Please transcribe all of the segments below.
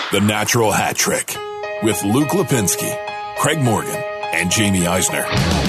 The Natural Hat Trick with Luke Lipinski, Craig Morgan, and Jamie Eisner.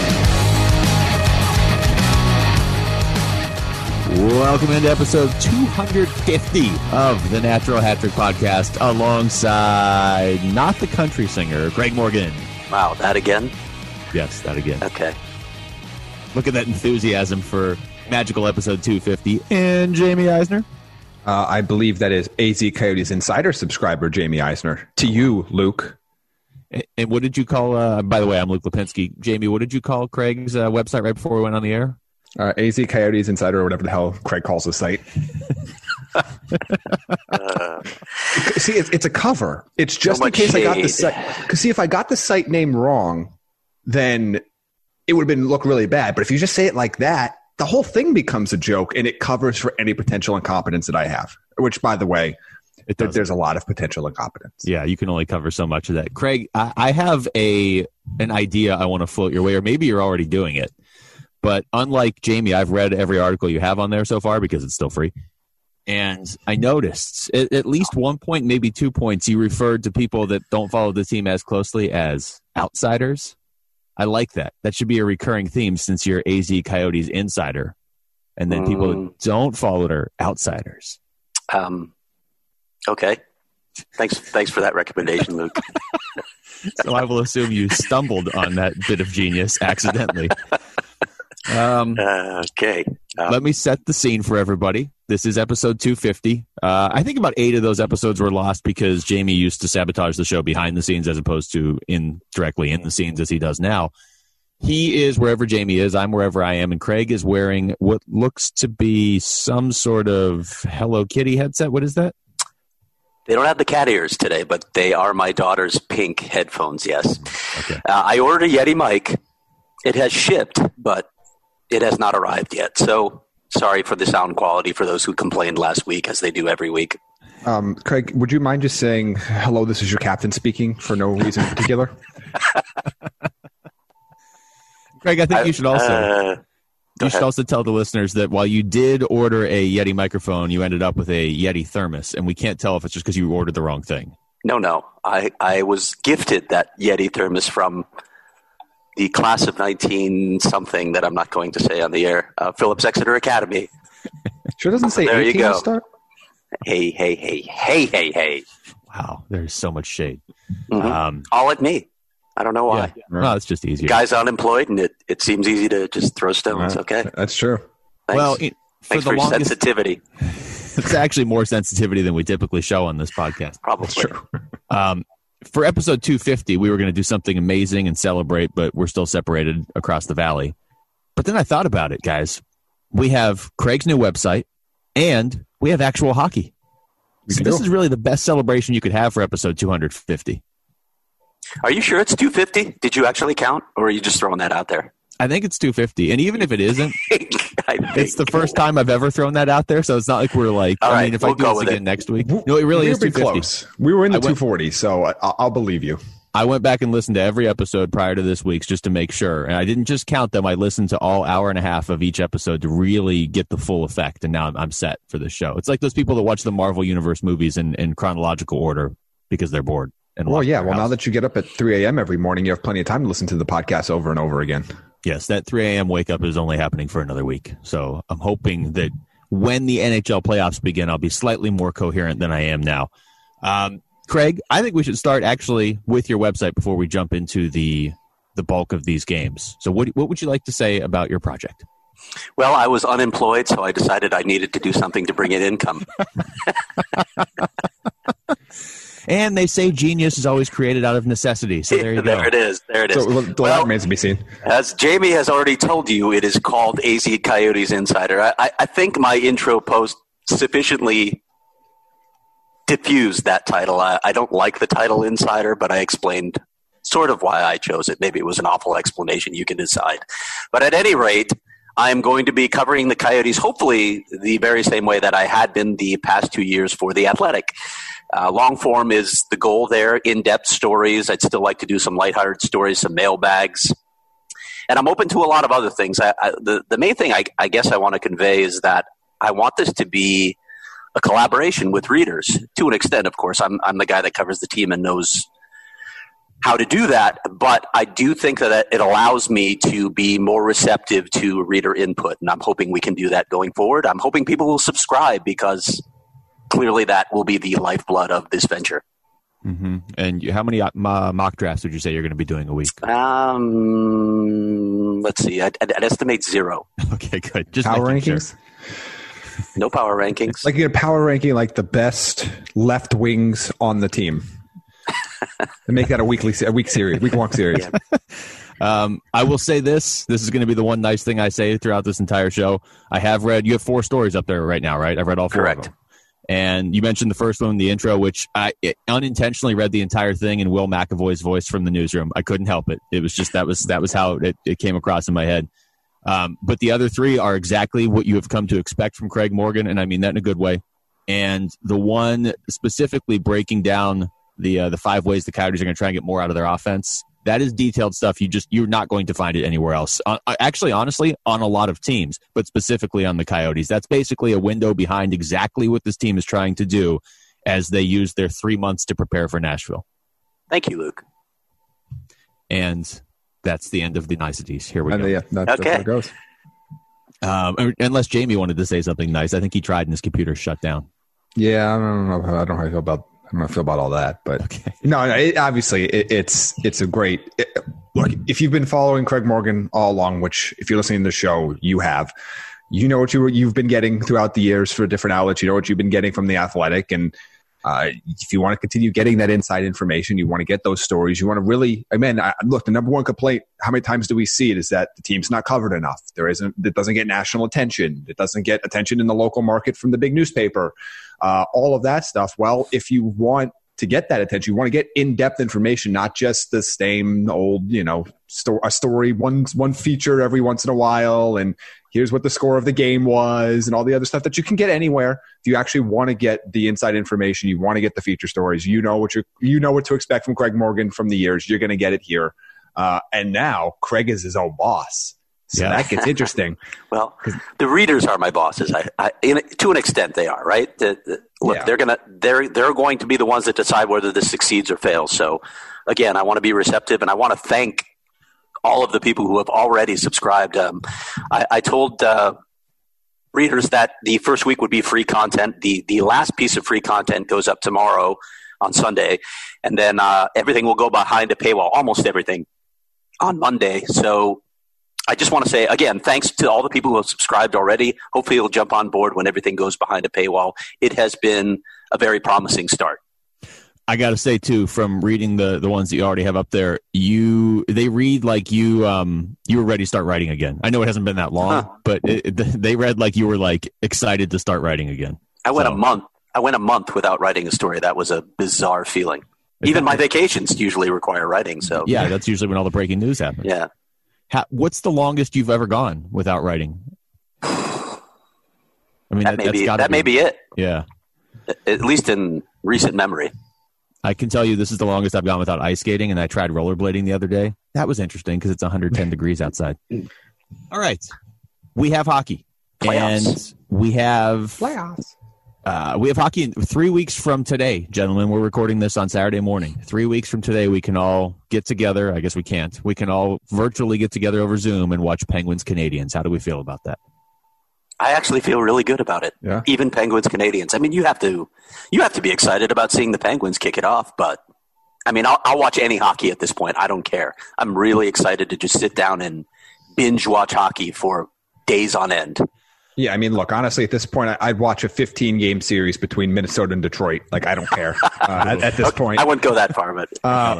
Welcome into episode 250 of the Natural Hat Trick podcast alongside not the country singer, Craig Morgan. Wow, that again? Yes, that again. Okay. Look at that enthusiasm for magical episode 250. And Jamie Eisner. I believe that is AZ Coyotes Insider subscriber, Jamie Eisner. To you, Luke. And what did you call, by the way, I'm Luke Lipinski. Jamie, what did you call Craig's website right before we went on the air? AZ Coyotes Insider, or whatever the hell Craig calls the site. See, it's a cover. It's just in case I got the site. Because see, if I got the site name wrong, then it would have been look really bad. But if you just say it like that, the whole thing becomes a joke, and it covers for any potential incompetence that I have. Which, by the way, there's a lot of potential incompetence. Yeah, you can only cover so much of that. Craig, I have an idea I want to float your way, or maybe you're already doing it. But unlike Jamie, I've read every article you have on there so far because it's still free. And I noticed at least 1 point, maybe 2 points, you referred to people that don't follow the team as closely as outsiders. I like that. That should be a recurring theme since you're AZ Coyotes Insider. And then people that don't follow it are outsiders. Okay. Thanks for that recommendation, Luke. So I will assume you stumbled on that bit of genius accidentally. Okay. Let me set the scene for everybody. This is episode 250. I think about 8 of those episodes were lost because Jamie used to sabotage the show behind the scenes as opposed to directly in the scenes as he does now. He is wherever Jamie is. I'm wherever I am. And Craig is wearing what looks to be some sort of Hello Kitty headset. What is that? They don't have the cat ears today, but they are my daughter's pink headphones, yes. Okay. I ordered a Yeti mic. It has shipped, but it has not arrived yet. So sorry for the sound quality for those who complained last week, as they do every week. Craig, would you mind just saying, hello, this is your captain speaking for no reason in particular? Craig, I think you should also tell the listeners that while you did order a Yeti microphone, you ended up with a Yeti thermos, and we can't tell if it's just because you ordered the wrong thing. No. I was gifted that Yeti thermos from the class of 19-something that I'm not going to say on the air, Phillips Exeter Academy. Sure doesn't say there 18 you go. Start? Hey. Wow, there's so much shade. Mm-hmm. All at me. I don't know why. Yeah. No, it's just easier. Guy's unemployed, and it seems easy to just throw stones. Okay, that's true. Thanks. Well, thanks for your sensitivity. It's actually more sensitivity than we typically show on this podcast. Probably. That's true. For episode 250, we were going to do something amazing and celebrate, but we're still separated across the valley. But then I thought about it, guys. We have Craig's new website, and we have actual hockey. So this is really the best celebration you could have for episode 250. Are you sure it's 250? Did you actually count, or are you just throwing that out there? I think it's 250. And even if it isn't, it's the first time I've ever thrown that out there. So it's not like we're like, if I do this again next week. No, it really is 250. Close. We were in the 240, so I'll believe you. I went back and listened to every episode prior to this week's just to make sure. And I didn't just count them. I listened to all hour and a half of each episode to really get the full effect. And now I'm set for this show. It's like those people that watch the Marvel Universe movies in chronological order because they're bored. Well, now that you get up at 3 a.m. every morning, you have plenty of time to listen to the podcast over and over again. Yes, that 3 a.m. wake up is only happening for another week. So I'm hoping that when the NHL playoffs begin, I'll be slightly more coherent than I am now. Craig, I think we should start actually with your website before we jump into the bulk of these games. So what would you like to say about your project? Well, I was unemployed, so I decided I needed to do something to bring in income. And they say genius is always created out of necessity. So there you go. There it is. So that remains to be seen. As Jamie has already told you, it is called AZ Coyotes Insider. I think my intro post sufficiently diffused that title. I don't like the title Insider, but I explained sort of why I chose it. Maybe it was an awful explanation. You can decide. But at any rate, I'm going to be covering the Coyotes, hopefully the very same way that I had been the past 2 years for The Athletic. Long form is the goal there, in-depth stories. I'd still like to do some lighthearted stories, some mailbags. And I'm open to a lot of other things. The main thing I guess I want to convey is that I want this to be a collaboration with readers to an extent. Of course, I'm the guy that covers the team and knows how to do that, but I do think that it allows me to be more receptive to reader input, and I'm hoping we can do that going forward. I'm hoping people will subscribe because clearly that will be the lifeblood of this venture. Mm-hmm. And how many mock drafts would you say you're going to be doing a week? Let's see. I'd estimate 0. Okay, good. Just power rankings? Sure. No power rankings. Like you get a power ranking like the best left wings on the team. And make that a week long series. Yeah. I will say this. This is going to be the one nice thing I say throughout this entire show. I have read, you have 4 stories up there right now, right? I've read all 4 of them. And you mentioned the first one, the intro, which I unintentionally read the entire thing in Will McAvoy's voice from the newsroom. I couldn't help it. It was just, that was how it came across in my head. But the other 3 are exactly what you have come to expect from Craig Morgan. And I mean that in a good way. And the one specifically breaking down the 5 ways the Coyotes are going to try and get more out of their offense. That is detailed stuff. You're not going to find it anywhere else. Actually, honestly, on a lot of teams, but specifically on the Coyotes. That's basically a window behind exactly what this team is trying to do as they use their 3 months to prepare for Nashville. Thank you, Luke. And that's the end of the niceties. Here we go. Yeah, that's how it goes. Unless Jamie wanted to say something nice. I think he tried and his computer shut down. Yeah, I don't know how I feel about all that, but okay. No, obviously it's a great look. If you've been following Craig Morgan all along, which if you're listening to the show, you have, you know what you've been getting throughout the years for different outlets. You know what you've been getting from The Athletic, and if you want to continue getting that inside information, you want to get those stories. You want to really, look, the number one complaint, how many times do we see it, is that the team's not covered enough. It doesn't get national attention. It doesn't get attention in the local market from the big newspaper. All of that stuff. Well, if you want to get that attention, you want to get in-depth information, not just the same old, a story, one feature every once in a while, and here's what the score of the game was, and all the other stuff that you can get anywhere. If you actually want to get the inside information, you want to get the feature stories, you know what to expect from Craig Morgan from the years. You're going to get it here. And now Craig is his own boss. So that gets interesting. Well, the readers are my bosses. To an extent, they are, right. Look, they're going to be the ones that decide whether this succeeds or fails. So, again, I want to be receptive, and I want to thank all of the people who have already subscribed. I told readers that the first week would be free content. The last piece of free content goes up tomorrow on Sunday, and then everything will go behind a paywall. Almost everything on Monday. So. I just want to say, again, thanks to all the people who have subscribed already. Hopefully you'll jump on board when everything goes behind a paywall. It has been a very promising start. I got to say, too, from reading the ones that you already have up there, they read like you were ready to start writing again. I know it hasn't been that long, but they read like you were like excited to start writing again. I went a month without writing a story. That was a bizarre feeling. Even my vacations usually require writing. So yeah, that's usually when all the breaking news happens. Yeah. What's the longest you've ever gone without writing? I mean, that may be it. Yeah. At least in recent memory. I can tell you this is the longest I've gone without ice skating, and I tried rollerblading the other day. That was interesting because it's 110 degrees outside. All right. We have hockey. Playoffs. And we have playoffs. We have hockey in 3 weeks from today, gentlemen. We're recording this on Saturday morning. 3 weeks from today, we can all get together. I guess we can't. We can all virtually get together over Zoom and watch Penguins Canadiens. How do we feel about that? I actually feel really good about it. Yeah. Even Penguins Canadiens. I mean, you have to be excited about seeing the Penguins kick it off. But I mean, I'll watch any hockey at this point. I don't care. I'm really excited to just sit down and binge watch hockey for days on end. Yeah, I mean, look, honestly, at this point, I'd watch a 15-game series between Minnesota and Detroit. Like, I don't care at this point. I wouldn't go that far, but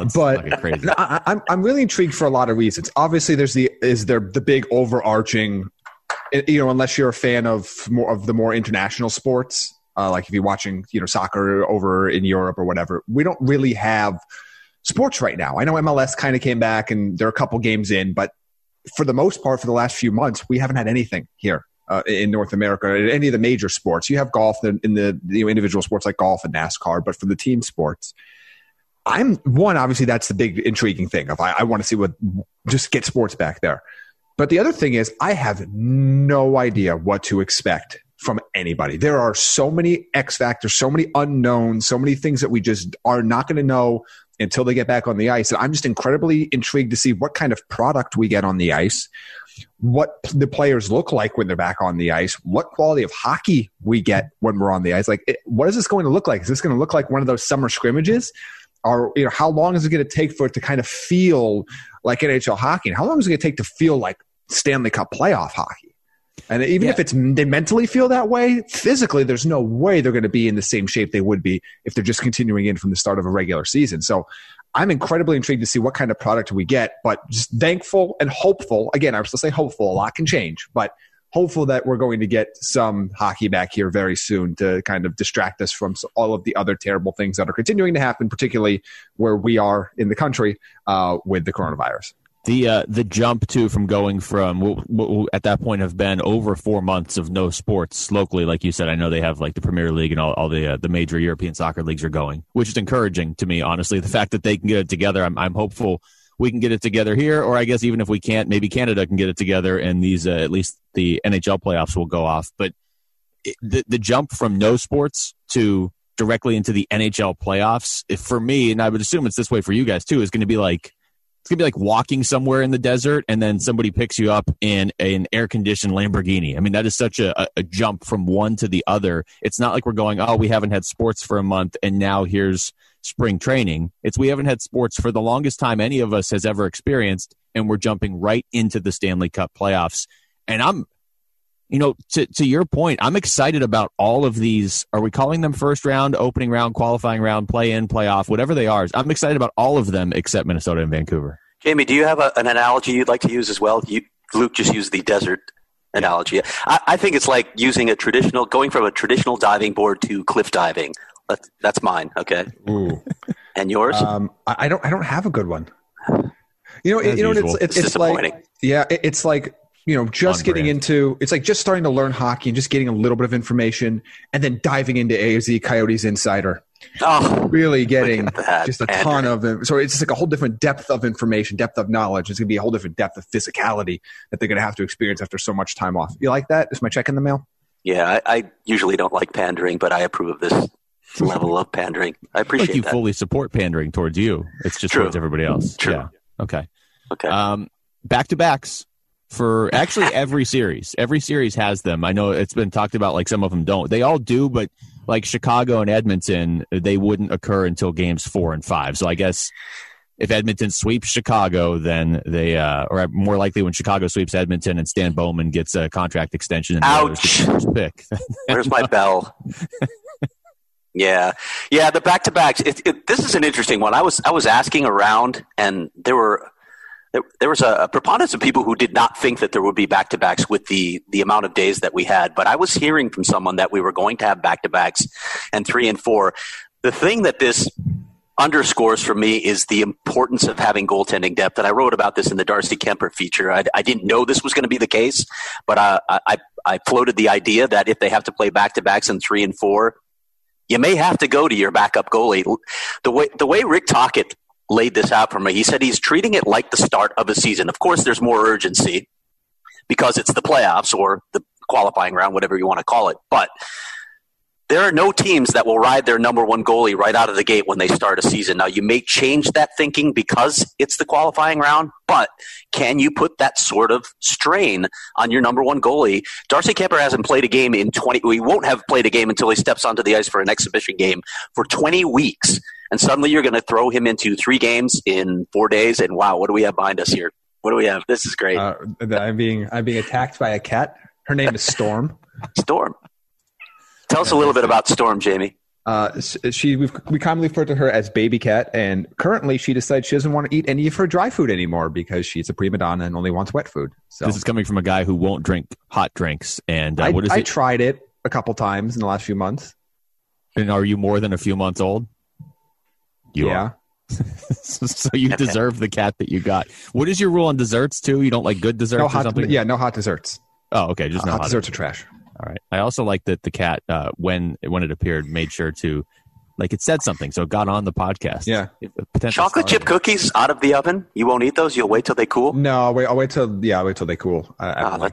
I'm really intrigued for a lot of reasons. Obviously, there's the big overarching, unless you're a fan of the more international sports, like if you're watching, soccer over in Europe or whatever, we don't really have sports right now. I know MLS kind of came back and they're a couple games in, but for the most part, for the last few months, we haven't had anything here. In North America, any of the major sports. You have golf in the individual sports like golf and NASCAR, but for the team sports, obviously that's the big intriguing thing of I want to see just get sports back there. But the other thing is I have no idea what to expect from anybody. There are so many X factors, so many unknowns, so many things that we just are not going to know until they get back on the ice. And I'm just incredibly intrigued to see what kind of product we get on the ice, what the players look like when they're back on the ice, what quality of hockey we get when we're on the ice. Like, what is this going to look like? Is this going to look like one of those summer scrimmages? Or, how long is it going to take for it to kind of feel like NHL hockey? And how long is it going to take to feel like Stanley Cup playoff hockey? And even if they mentally feel that way, physically, there's no way they're going to be in the same shape they would be if they're just continuing in from the start of a regular season. So I'm incredibly intrigued to see what kind of product we get, but just thankful and hopeful. Again, I was to say hopeful. A lot can change, but hopeful that we're going to get some hockey back here very soon to kind of distract us from all of the other terrible things that are continuing to happen, particularly where we are in the country with the coronavirus. The jump too from going from what at that point have been over 4 months of no sports locally, like you said. I know they have like the Premier League and all the major European soccer leagues are going, which is encouraging to me. Honestly, the fact that they can get it together, I'm hopeful we can get it together here, or I guess even if we can't, maybe Canada can get it together, and these at least the NHL playoffs will go off. But the jump from no sports to directly into the NHL playoffs, for me, and I would assume it's this way for you guys too, is going to be like. It's going to be like walking somewhere in the desert and then somebody picks you up in an air-conditioned Lamborghini. I mean, that is such a jump from one to the other. It's not like we're going, oh, we haven't had sports for a month and now here's spring training. It's we haven't had sports for the longest time any of us has ever experienced, and we're jumping right into the Stanley Cup playoffs. And I'm, to your point, I'm excited about all of these. Are we calling them first round, opening round, qualifying round, play-in, play-off, whatever they are? I'm excited about all of them except Minnesota and Vancouver. Jamie, do you have an analogy you'd like to use as well? Luke just used the desert analogy. I think it's like going from a traditional diving board to cliff diving. That's mine. Okay. Ooh. And yours? I don't have a good one. It's disappointing. Like, it's like, just getting into, it's like just starting to learn hockey and just getting a little bit of information and then diving into AZ Coyotes Insider. Oh, really getting just a ton of it. So it's just like a whole different depth of information, depth of knowledge. It's going to be a whole different depth of physicality that they're going to have to experience after so much time off. You like that? Is my check in the mail? Yeah, I usually don't like pandering, but I approve of this level of pandering. I appreciate that. You that. fully support pandering towards you. It's just towards everybody else. True. Yeah. Okay. Back-to-backs. For actually every series. Every series has them. I know it's been talked about like some of them don't. They all do, but like Chicago and Edmonton, they wouldn't occur until games 4 and 5. So I guess if Edmonton sweeps Chicago, then they or more likely when Chicago sweeps Edmonton and Stan Bowman gets a contract extension and ouch. The first pick. Where's my bell? Yeah, the back-to-backs. This is an interesting one. I was asking around, and there was a preponderance of people who did not think that there would be back-to-backs with the amount of days that we had. But I was hearing from someone that we were going to have back-to-backs and 3 and 4. The thing that this underscores for me is the importance of having goaltending depth. And I wrote about this in the Darcy Kuemper feature. I didn't know this was going to be the case, but I floated the idea that if they have to play back-to-backs in 3 and 4, you may have to go to your backup goalie. The way Rick Tocchet laid this out for me, he said he's treating it like the start of a season. Of course, there's more urgency because it's the playoffs or the qualifying round, whatever you want to call it. But there are no teams that will ride their number one goalie right out of the gate when they start a season. Now, you may change that thinking because it's the qualifying round, but can you put that sort of strain on your number one goalie? Darcy Kuemper hasn't played a game in 20 – he won't have played a game until he steps onto the ice for an exhibition game for 20 weeks. And suddenly you're going to throw him into 3 games in 4 days, and wow, what do we have behind us here? What do we have? This is great. I'm being attacked by a cat. Her name is Storm. Storm. Tell us a little bit about Storm, Jamie. We commonly refer to her as Baby Cat, and currently she decides she doesn't want to eat any of her dry food anymore because she's a prima donna and only wants wet food. So this is coming from a guy who won't drink hot drinks. And I tried it a couple times in the last few months. And are you more than a few months old? You are. So you deserve the cat that you got. What is your rule on desserts too? You don't like good desserts or something? Yeah, no hot desserts. Oh, okay. Just no hot desserts are trash. All right. I also like that the cat, when it appeared, made sure to, like, it said something, so it got on the podcast. Yeah. Chocolate chip cookies out of the oven. You won't eat those. You'll wait till they cool. No, I'll wait till they cool.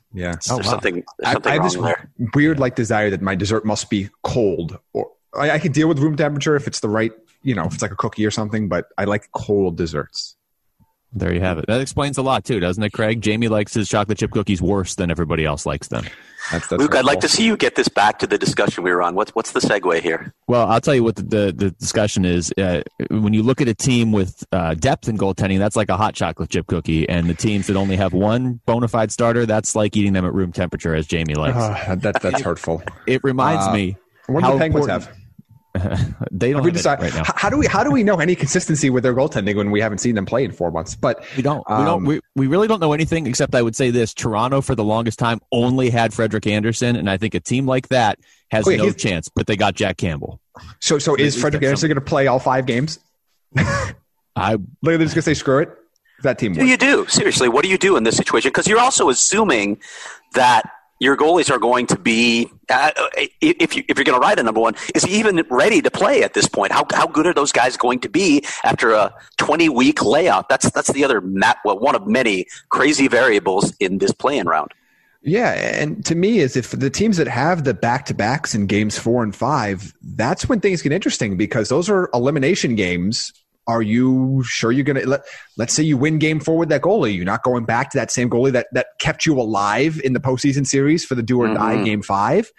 Yeah. There's something I have wrong this there. weird like desire that my dessert must be cold, or I can deal with room temperature if it's the right, if it's like a cookie or something, but I like cold desserts. There you have it. That explains a lot too, doesn't it, Craig? Jamie likes his chocolate chip cookies worse than everybody else likes them. That's Luke, I'd like to see you get this back to the discussion we were on. What's the segue here? Well, I'll tell you what the discussion is. When you look at a team with depth in goaltending, that's like a hot chocolate chip cookie. And the teams that only have one bona fide starter, that's like eating them at room temperature, as Jamie likes. That's hurtful. It reminds me. What do the Penguins have? They don't have it right now. How do we know any consistency with their goaltending when we haven't seen them play in 4 months? But we don't. We really don't know anything except I would say this: Toronto for the longest time only had Frederik Andersen, and I think a team like that has no chance. But they got Jack Campbell. So is Frederik Andersen going to play all 5 games? They're just going to say screw it. That team. What do you do? Seriously, what do you do in this situation? Because you're also assuming that your goalies are going to be, if you're going to ride a number one, is he even ready to play at this point? How good are those guys going to be after a 20-week layoff? That's the other one of many crazy variables in this play-in round. Yeah, and to me, is if the teams that have the back-to-backs in games 4 and 5, that's when things get interesting because those are elimination games. Are you sure you're going to let's say you win game 4 with that goalie? You're not going back to that same goalie that kept you alive in the postseason series for the do or die game 5.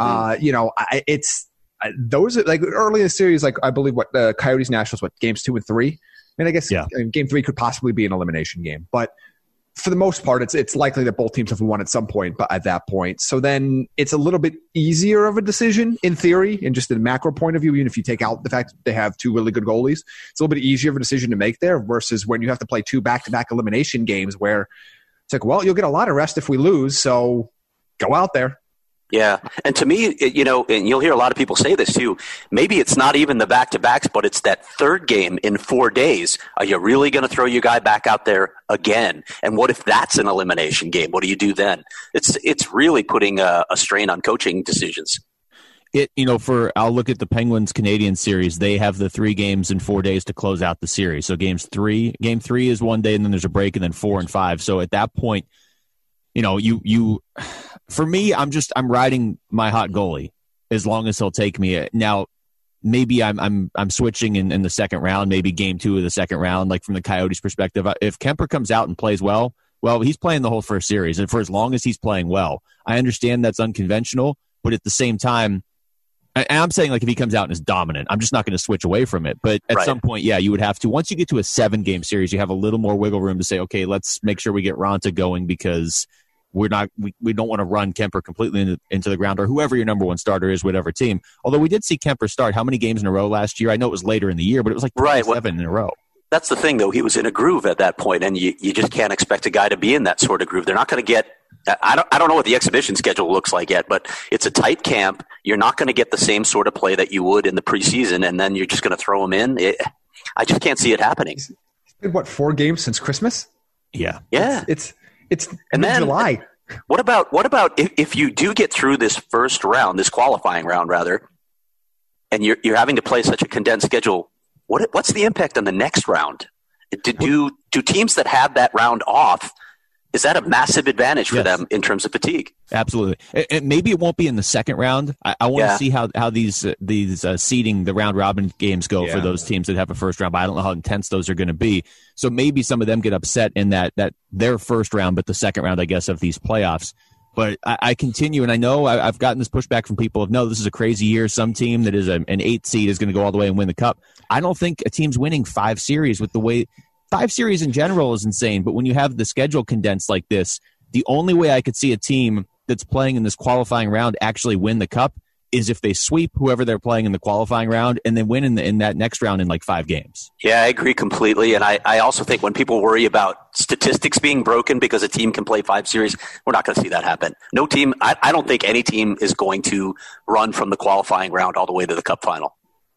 Mm-hmm. Those are like early in the series, like I believe the Coyotes Nationals, games 2 and 3. And I guess game 3 could possibly be an elimination game, but for the most part, it's likely that both teams have won at some point, but at that point. So then it's a little bit easier of a decision in theory, and just in a macro point of view, even if you take out the fact that they have 2 really good goalies, it's a little bit easier of a decision to make there versus when you have to play 2 back-to-back elimination games where it's like, well, you'll get a lot of rest if we lose, so go out there. Yeah. And to me, and you'll hear a lot of people say this too, maybe it's not even the back-to-backs, but it's that third game in 4 days. Are you really going to throw your guy back out there again? And what if that's an elimination game? What do you do then? It's really putting a strain on coaching decisions. I'll look at the Penguins Canadian series. They have the 3 games in 4 days to close out the series. So game 3 is 1 day and then there's a break and then 4 and 5. So at that point, for me, I'm riding my hot goalie as long as he'll take me. Now, maybe I'm switching in the second round, maybe game 2 of the second round, like from the Coyotes' perspective. If Kemper comes out and plays well, he's playing the whole first series. And for as long as he's playing well, I understand that's unconventional, but at the same time, and I'm saying like if he comes out and is dominant, I'm just not going to switch away from it. But at some point, you would have to. Once you get to a 7-game series, you have a little more wiggle room to say, okay, let's make sure we get Raanta going because we don't want to run Kemper completely into the ground or whoever your number one starter is, whatever team. Although we did see Kemper start how many games in a row last year? I know it was later in the year, but it was like 7 in a row. That's the thing, though. He was in a groove at that point, and you just can't expect a guy to be in that sort of groove. They're not going to get – I don't know what the exhibition schedule looks like yet, but it's a tight camp. You're not going to get the same sort of play that you would in the preseason, and then you're just going to throw him in. I just can't see it happening. It's been, 4 games since Christmas? Yeah. It's mid-July. What about if you do get through this first round, this qualifying round rather, and you're having to play such a condensed schedule? What's the impact on the next round? Do teams that have that round off, is that a massive advantage for them in terms of fatigue? Absolutely. And maybe it won't be in the second round. I want to see how these seeding, the round robin games go for those teams that have a first round, but I don't know how intense those are going to be. So maybe some of them get upset in that their first round, but the second round, I guess, of these playoffs. But I continue, and I know I've gotten this pushback from people of, no, this is a crazy year. Some team that is an 8 seed is going to go all the way and win the cup. I don't think a team's winning 5 series with the way – 5 series in general is insane. But when you have the schedule condensed like this, the only way I could see a team that's playing in this qualifying round actually win the cup is if they sweep whoever they're playing in the qualifying round and then win in that next round in like 5 games. Yeah, I agree completely. And I also think when people worry about statistics being broken because a team can play 5 series, we're not going to see that happen. No team, I don't think any team is going to run from the qualifying round all the way to the cup final.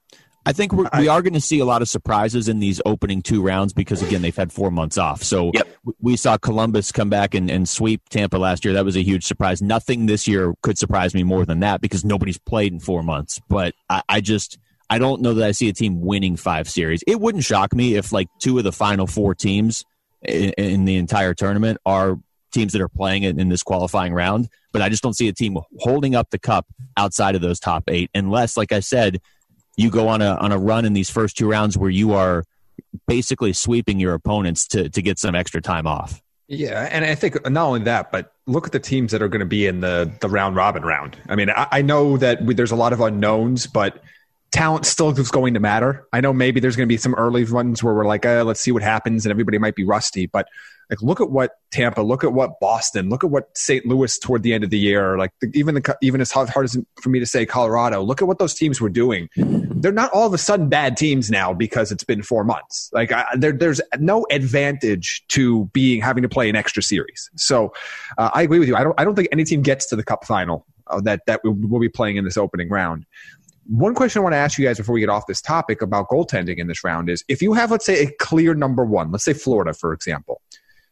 I think we are going to see a lot of surprises in these opening 2 rounds because, again, they've had 4 months off. So we saw Columbus come back and sweep Tampa last year. That was a huge surprise. Nothing this year could surprise me more than that because nobody's played in 4 months. But I don't know that I see a team winning 5 series. It wouldn't shock me if like 2 of the final 4 teams in the entire tournament are teams that are playing it in this qualifying round, but I just don't see a team holding up the cup outside of those top 8 unless, like I said, you go on a run in these first 2 rounds where you are basically sweeping your opponents to get some extra time off. Yeah, and I think not only that, but look at the teams that are going to be in the round robin round. I mean, I know that there's a lot of unknowns, but talent still is going to matter. I know maybe there's going to be some early runs where we're like, let's see what happens, and everybody might be rusty. But like, look at what Tampa, look at what Boston, look at what St. Louis toward the end of the year. Like even as hard as for me to say Colorado, look at what those teams were doing. They're not all of a sudden bad teams now because it's been 4 months. Like there's no advantage to having to play an extra series. So I agree with you. I don't think any team gets to the Cup final that we'll be playing in this opening round. One question I want to ask you guys before we get off this topic about goaltending in this round is, if you have, let's say, a clear number one, let's say Florida, for example,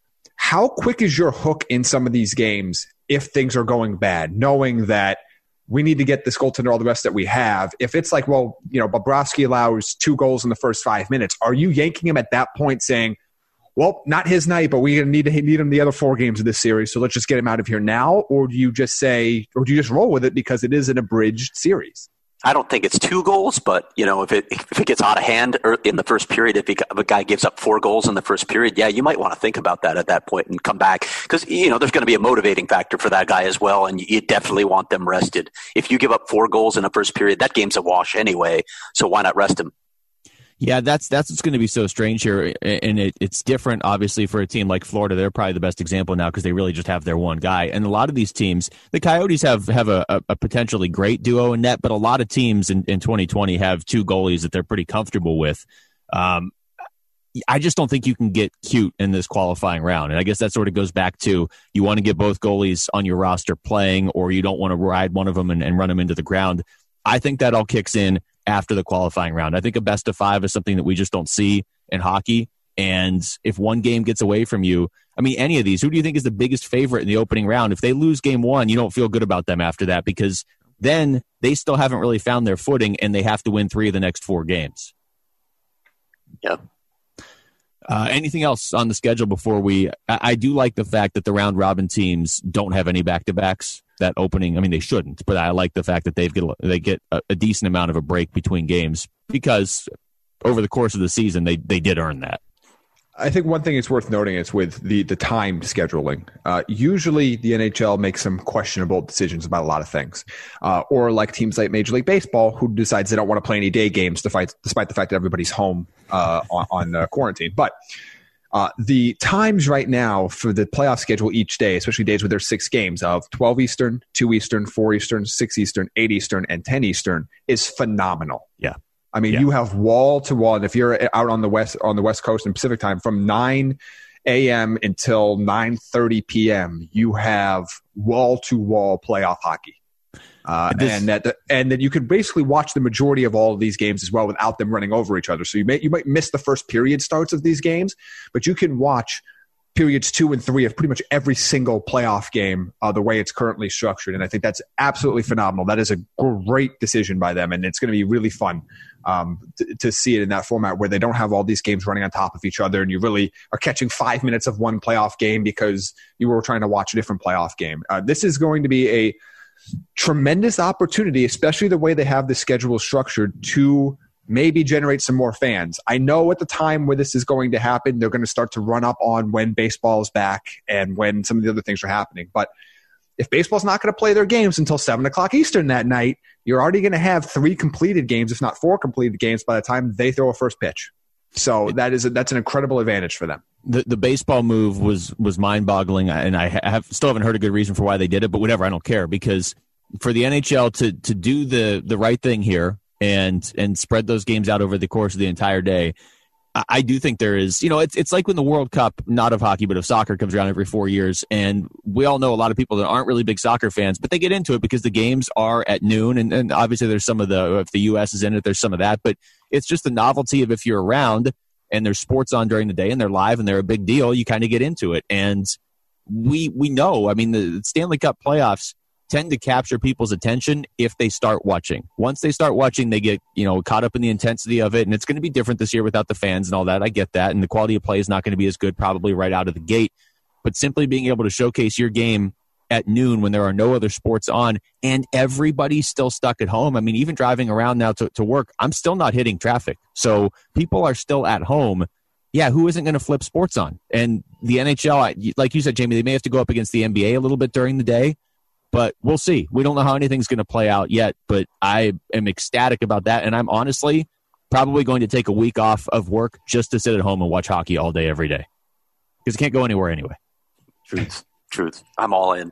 how quick is your hook in some of these games if things are going bad, knowing that we need to get this goaltender all the rest that we have? If it's like, well, Bobrovsky allows 2 goals in the first 5 minutes, are you yanking him at that point saying, well, not his night, but we're going to need him the other 4 games of this series, so let's just get him out of here now? Or do you just roll with it because it is an abridged series? I don't think it's 2 goals, but if it gets out of hand in the first period, if a guy gives up 4 goals in the first period, yeah, you might want to think about that at that point and come back, because there's going to be a motivating factor for that guy as well, and you definitely want them rested. If you give up 4 goals in the first period, that game's a wash anyway. So why not rest him? Yeah, that's what's going to be so strange here, and it's different, obviously, for a team like Florida. They're probably the best example now because they really just have their one guy. And a lot of these teams, the Coyotes have a potentially great duo in net, but a lot of teams in 2020 have 2 goalies that they're pretty comfortable with. I just don't think you can get cute in this qualifying round. And I guess that sort of goes back to, you want to get both goalies on your roster playing, or you don't want to ride one of them and run them into the ground. I think that all kicks in after the qualifying round. I think a best of 5 is something that we just don't see in hockey. And if one game gets away from you, I mean, any of these, who do you think is the biggest favorite in the opening round? If they lose game 1, you don't feel good about them after that, because then they still haven't really found their footing and they have to win 3 of the next 4 games. Yep. Anything else on the schedule before I do like the fact that the round robin teams don't have any back-to-backs. That opening, I mean, they shouldn't, but I like the fact that they get a decent amount of a break between games, because over the course of the season, they did earn that. I think one thing is worth noting is with the timed scheduling. Usually the NHL makes some questionable decisions about a lot of things. Or like teams like Major League Baseball, who decides they don't want to play any day games despite the fact that everybody's home on quarantine. But the times right now for the playoff schedule each day, especially days where there's 6 games of 12 Eastern, 2 Eastern, 4 Eastern, 6 Eastern, 8 Eastern, and 10 Eastern, is phenomenal. Yeah. I mean, you have wall to wall, and if you're out on the West Coast and Pacific time, from 9 a.m. until 9:30 p.m., you have wall to wall playoff hockey. And that you can basically watch the majority of all of these games as well without them running over each other. So you might miss the first period starts of these games, but you can watch periods 2 and 3 of pretty much every single playoff game the way it's currently structured. And I think that's absolutely phenomenal. That is a great decision by them, and it's going to be really fun to see it in that format where they don't have all these games running on top of each other, and you really are catching 5 minutes of one playoff game because you were trying to watch a different playoff game. This is going to be a tremendous opportunity, especially the way they have the schedule structured, to maybe generate some more fans. I know at the time where this is going to happen, they're going to start to run up on when baseball is back and when some of the other things are happening. But if baseball's not going to play their games until 7 o'clock Eastern that night, you're already going to have 3 completed games, if not 4 completed games, by the time they throw a first pitch. So that's an incredible advantage for them. The baseball move was mind-boggling, and I still haven't heard a good reason for why they did it, but whatever, I don't care, because for the NHL to do the right thing here and spread those games out over the course of the entire day, I do think there is, it's like when the World Cup, not of hockey, but of soccer, comes around every 4 years. And we all know a lot of people that aren't really big soccer fans, but they get into it because the games are at noon. And obviously there's some of if the U.S. is in it, there's some of that. But it's just the novelty of, if you're around and there's sports on during the day and they're live and they're a big deal, you kind of get into it. And we know, I mean, the Stanley Cup playoffs tend to capture people's attention if they start watching. Once they start watching, they get, caught up in the intensity of it. And it's going to be different this year without the fans and all that. I get that. And the quality of play is not going to be as good probably right out of the gate. but simply being able to showcase your game at noon when there are no other sports on and everybody's still stuck at home. I mean, even driving around now to work, I'm still not hitting traffic. So people are still at home. Yeah, who isn't going to flip sports on? And the NHL, like you said, Jamie, they may have to go up against the NBA a little bit during the day, but we'll see. We don't know how anything's going to play out yet, but I am ecstatic about that. And I'm honestly probably going to take a week off of work just to sit at home and watch hockey all day, every day. Because I can't go anywhere anyway. Truth. I'm all in.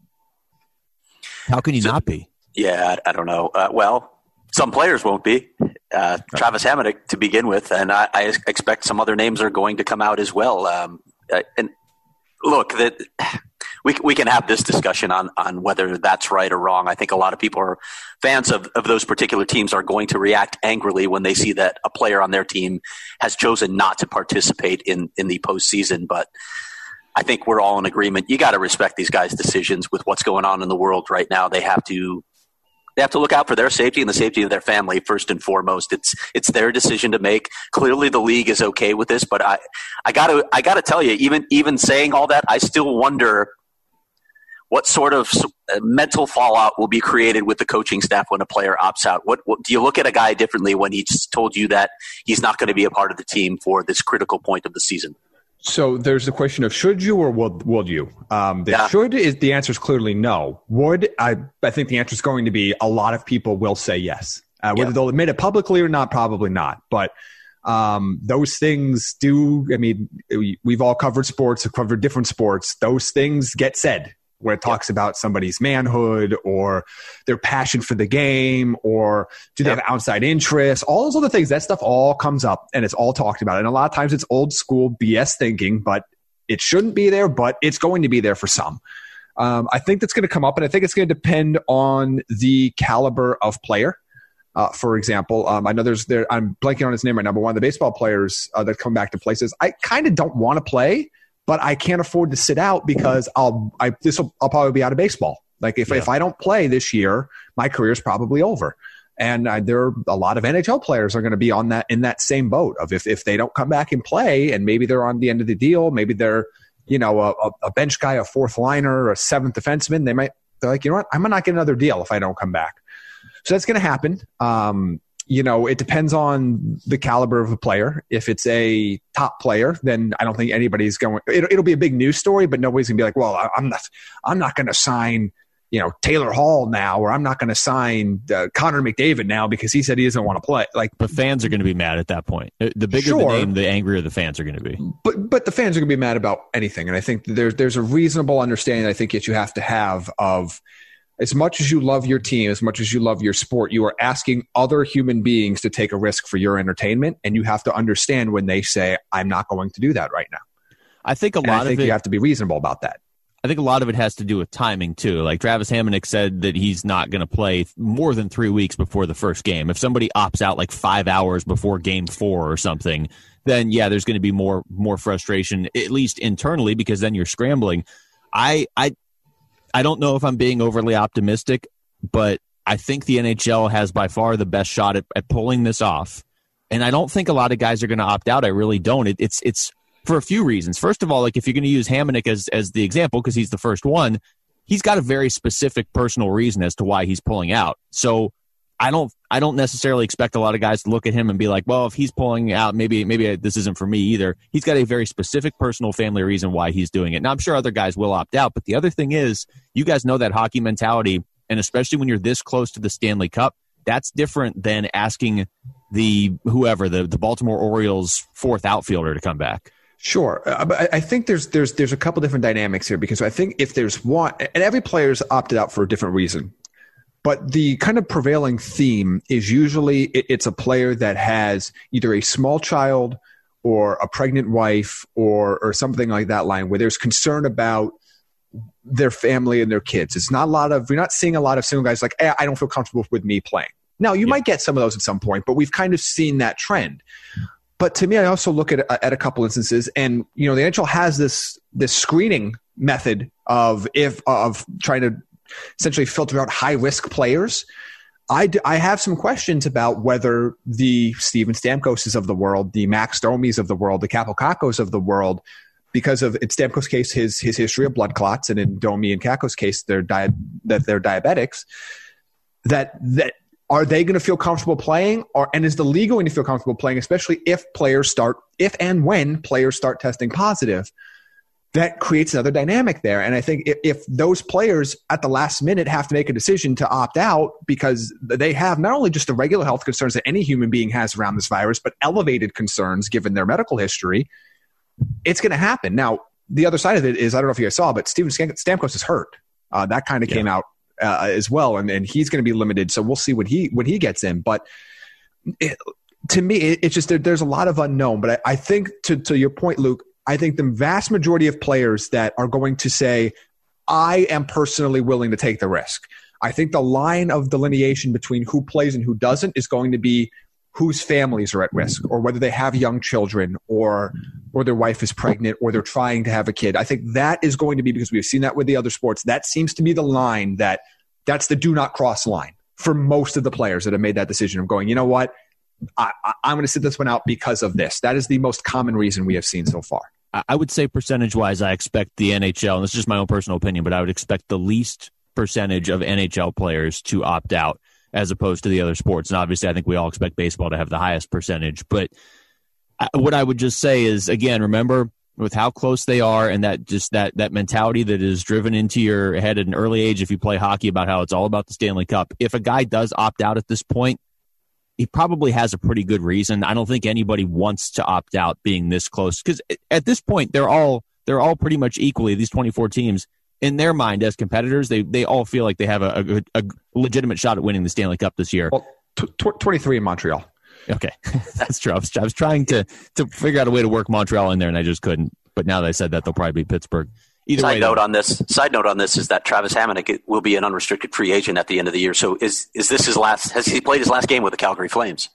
How can you not be? Yeah, I don't know. Well, some players won't be. Travis Hamonic to begin with, and I expect some other names are going to come out as well. And look, that we can have this discussion on whether that's right or wrong. I think a lot of people are fans of those particular teams are going to react angrily when they see that a player on their team has chosen not to participate in the postseason. But I think we're all in agreement. You got to respect these guys' decisions with what's going on in the world right now. They have to look out for their safety and the safety of their family first and foremost. It's their decision to make. Clearly, the league is okay with this, but I got to tell you, even saying all that, I still wonder what sort of mental fallout will be created with the coaching staff when a player opts out. What do you look at a guy differently when he's told you that he's not going to be a part of the team for this critical point of the season? So there's the question of should you or will you? Should is the answer is clearly no. Would I think the answer is going to be a lot of people will say yes. Whether they'll admit it publicly or not, probably not. But those things do. I mean, we've all covered sports, covered different sports. Those things get said where it talks about somebody's manhood or their passion for the game or do they have outside interests, all those other things. That stuff all comes up and it's all talked about. And a lot of times it's old school BS thinking, but it shouldn't be there, but it's going to be there for some. I think that's going to come up, and I think it's going to depend on the caliber of player. For example, I know I'm blanking on his name right now, but one of the baseball players that come back to play says, I kind of don't want to play, but I can't afford to sit out because I'll probably be out of baseball. Like if I don't play this year, my career is probably over. And there are a lot of NHL players are going to be in that same boat of if they don't come back and play, and maybe they're on the end of the deal, maybe they're a bench guy, a fourth liner, a seventh defenseman. They're like, you know what, I'm not getting another deal if I don't come back. So that's going to happen. It depends on the caliber of a player. If it's a top player, then I don't think anybody's going. It'll be a big news story, but nobody's gonna be like, "Well, I'm not going to sign, Taylor Hall now, or I'm not going to sign Connor McDavid now because he said he doesn't want to play." Like the fans are going to be mad at that point. The bigger the name, the angrier the fans are going to be. But the fans are going to be mad about anything, and I think there's a reasonable understanding I think that you have to have of. As much as you love your team, as much as you love your sport, you are asking other human beings to take a risk for your entertainment, and you have to understand when they say, "I'm not going to do that right now." I think you have to be reasonable about that. I think a lot of it has to do with timing too. Like Travis Hamonic said that he's not going to play more than 3 weeks before the first game. If somebody opts out like 5 hours before game 4 or something, then yeah, there's going to be more frustration, at least internally, because then you're scrambling. I don't know if I'm being overly optimistic, but I think the NHL has by far the best shot at pulling this off. And I don't think a lot of guys are going to opt out. I really don't. It's for a few reasons. First of all, like if you're going to use Hamonic as the example, because he's the first one, he's got a very specific personal reason as to why he's pulling out. So I don't necessarily expect a lot of guys to look at him and be like, well, if he's pulling out, maybe this isn't for me either. He's got a very specific personal family reason why he's doing it. Now, I'm sure other guys will opt out, but the other thing is, you guys know that hockey mentality, and especially when you're this close to the Stanley Cup, that's different than asking the Baltimore Orioles fourth outfielder to come back. Sure. But I think there's a couple different dynamics here, because I think if there's one, and every player's opted out for a different reason. But the kind of prevailing theme is usually it's a player that has either a small child or a pregnant wife or something like that line, where there's concern about their family and their kids. We're not seeing a lot of single guys like, hey, I don't feel comfortable with me playing. Now, you might get some of those at some point, but we've kind of seen that trend. But to me, I also look at a couple instances, and the NHL has this screening method of trying to essentially filter out high-risk players. I have some questions about whether the Steven Stamkoses of the world, the Max Domis of the world, the Capo Caccos of the world because of, in Stamkos' case, his history of blood clots, and in Domi and Kakko's case, they're diabetics, that are they going to feel comfortable playing, and is the league going to feel comfortable playing, especially if and when players start testing positive? That creates another dynamic there. And I think if those players at the last minute have to make a decision to opt out because they have not only just the regular health concerns that any human being has around this virus, but elevated concerns given their medical history, it's going to happen. Now, the other side of it is, I don't know if you guys saw, but Steven Stamkos is hurt. That kind of came out as well, and he's going to be limited. So we'll see when he gets in. But to me, it's just there's a lot of unknown. But I think to your point, Luke, I think the vast majority of players that are going to say, I am personally willing to take the risk. I think the line of delineation between who plays and who doesn't is going to be whose families are at risk, or whether they have young children, or their wife is pregnant, or they're trying to have a kid. I think that is going to be, because we've seen that with the other sports, that seems to be the line that's the do not cross line for most of the players that have made that decision of going, you know what, I'm going to sit this one out because of this. That is the most common reason we have seen so far. I would say percentage-wise, I expect the NHL, and this is just my own personal opinion, but I would expect the least percentage of NHL players to opt out as opposed to the other sports. And obviously, I think we all expect baseball to have the highest percentage. But what I would just say is, again, remember with how close they are, and that mentality that is driven into your head at an early age if you play hockey about how it's all about the Stanley Cup. If a guy does opt out at this point, he probably has a pretty good reason. I don't think anybody wants to opt out being this close, because at this point they're all pretty much equally, these 24 teams, in their mind as competitors. They all feel like they have a legitimate shot at winning the Stanley Cup this year. Well, 23 in Montreal. Okay, that's true. I was trying to figure out a way to work Montreal in there, and I just couldn't. But now that I said that, they'll probably beat Pittsburgh. Side note on this is that Travis Hamonic will be an unrestricted free agent at the end of the year. So is this his last? Has he played his last game with the Calgary Flames?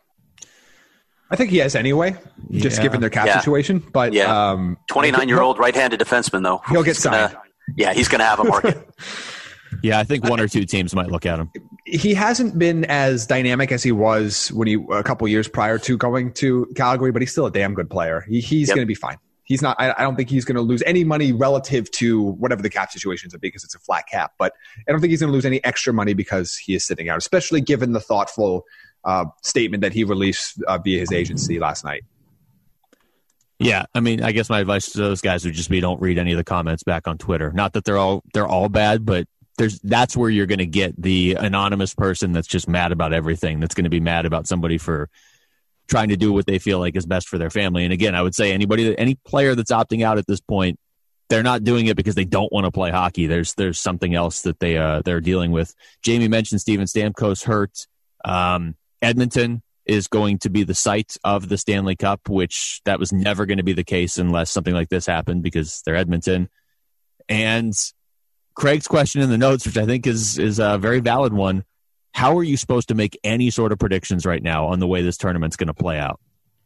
I think he has anyway, just given their cap situation. But 29-year-old right-handed defenseman, though. He'll get signed. He's going to have a market. Yeah, I think one or two teams might look at him. He hasn't been as dynamic as he was when a couple years prior to going to Calgary, but he's still a damn good player. He's going to be fine. He's not. I don't think he's going to lose any money relative to whatever the cap situation is, because it's a flat cap. But I don't think he's going to lose any extra money because he is sitting out, especially given the thoughtful statement that he released via his agency last night. Yeah, I mean, I guess my advice to those guys would just be don't read any of the comments back on Twitter. Not that they're all bad, but that's where you're going to get the anonymous person that's just mad about everything. That's going to be mad about somebody for trying to do what they feel like is best for their family. And again, I would say any player that's opting out at this point, they're not doing it because they don't want to play hockey. There's something else that they're dealing with. Jamie mentioned Steven Stamkos hurt. Edmonton is going to be the site of the Stanley Cup, which that was never going to be the case unless something like this happened, because they're Edmonton. And Craig's question in the notes, which I think is a very valid one: how are you supposed to make any sort of predictions right now on the way this tournament's going to play out?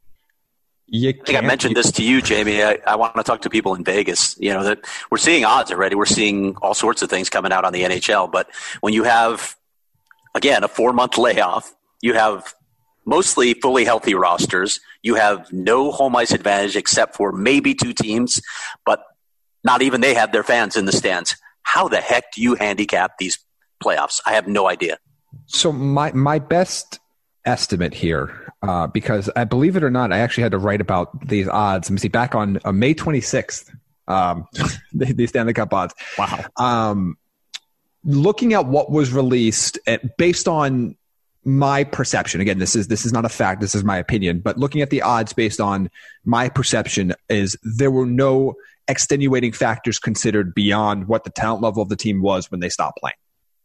I think I mentioned this to you, Jamie. I want to talk to people in Vegas. That we're seeing odds already. We're seeing all sorts of things coming out on the NHL. But when you have, again, a 4-month layoff, you have mostly fully healthy rosters. You have no home ice advantage except for maybe 2 teams, but not even they have their fans in the stands. How the heck do you handicap these playoffs? I have no idea. So my best estimate here, because I believe it or not, I actually had to write about these odds. Let me see, back on May 26th, the Stanley Cup odds. Wow. Looking at what was released based on my perception, again, this is not a fact, this is my opinion, but looking at the odds based on my perception, is there were no extenuating factors considered beyond what the talent level of the team was when they stopped playing.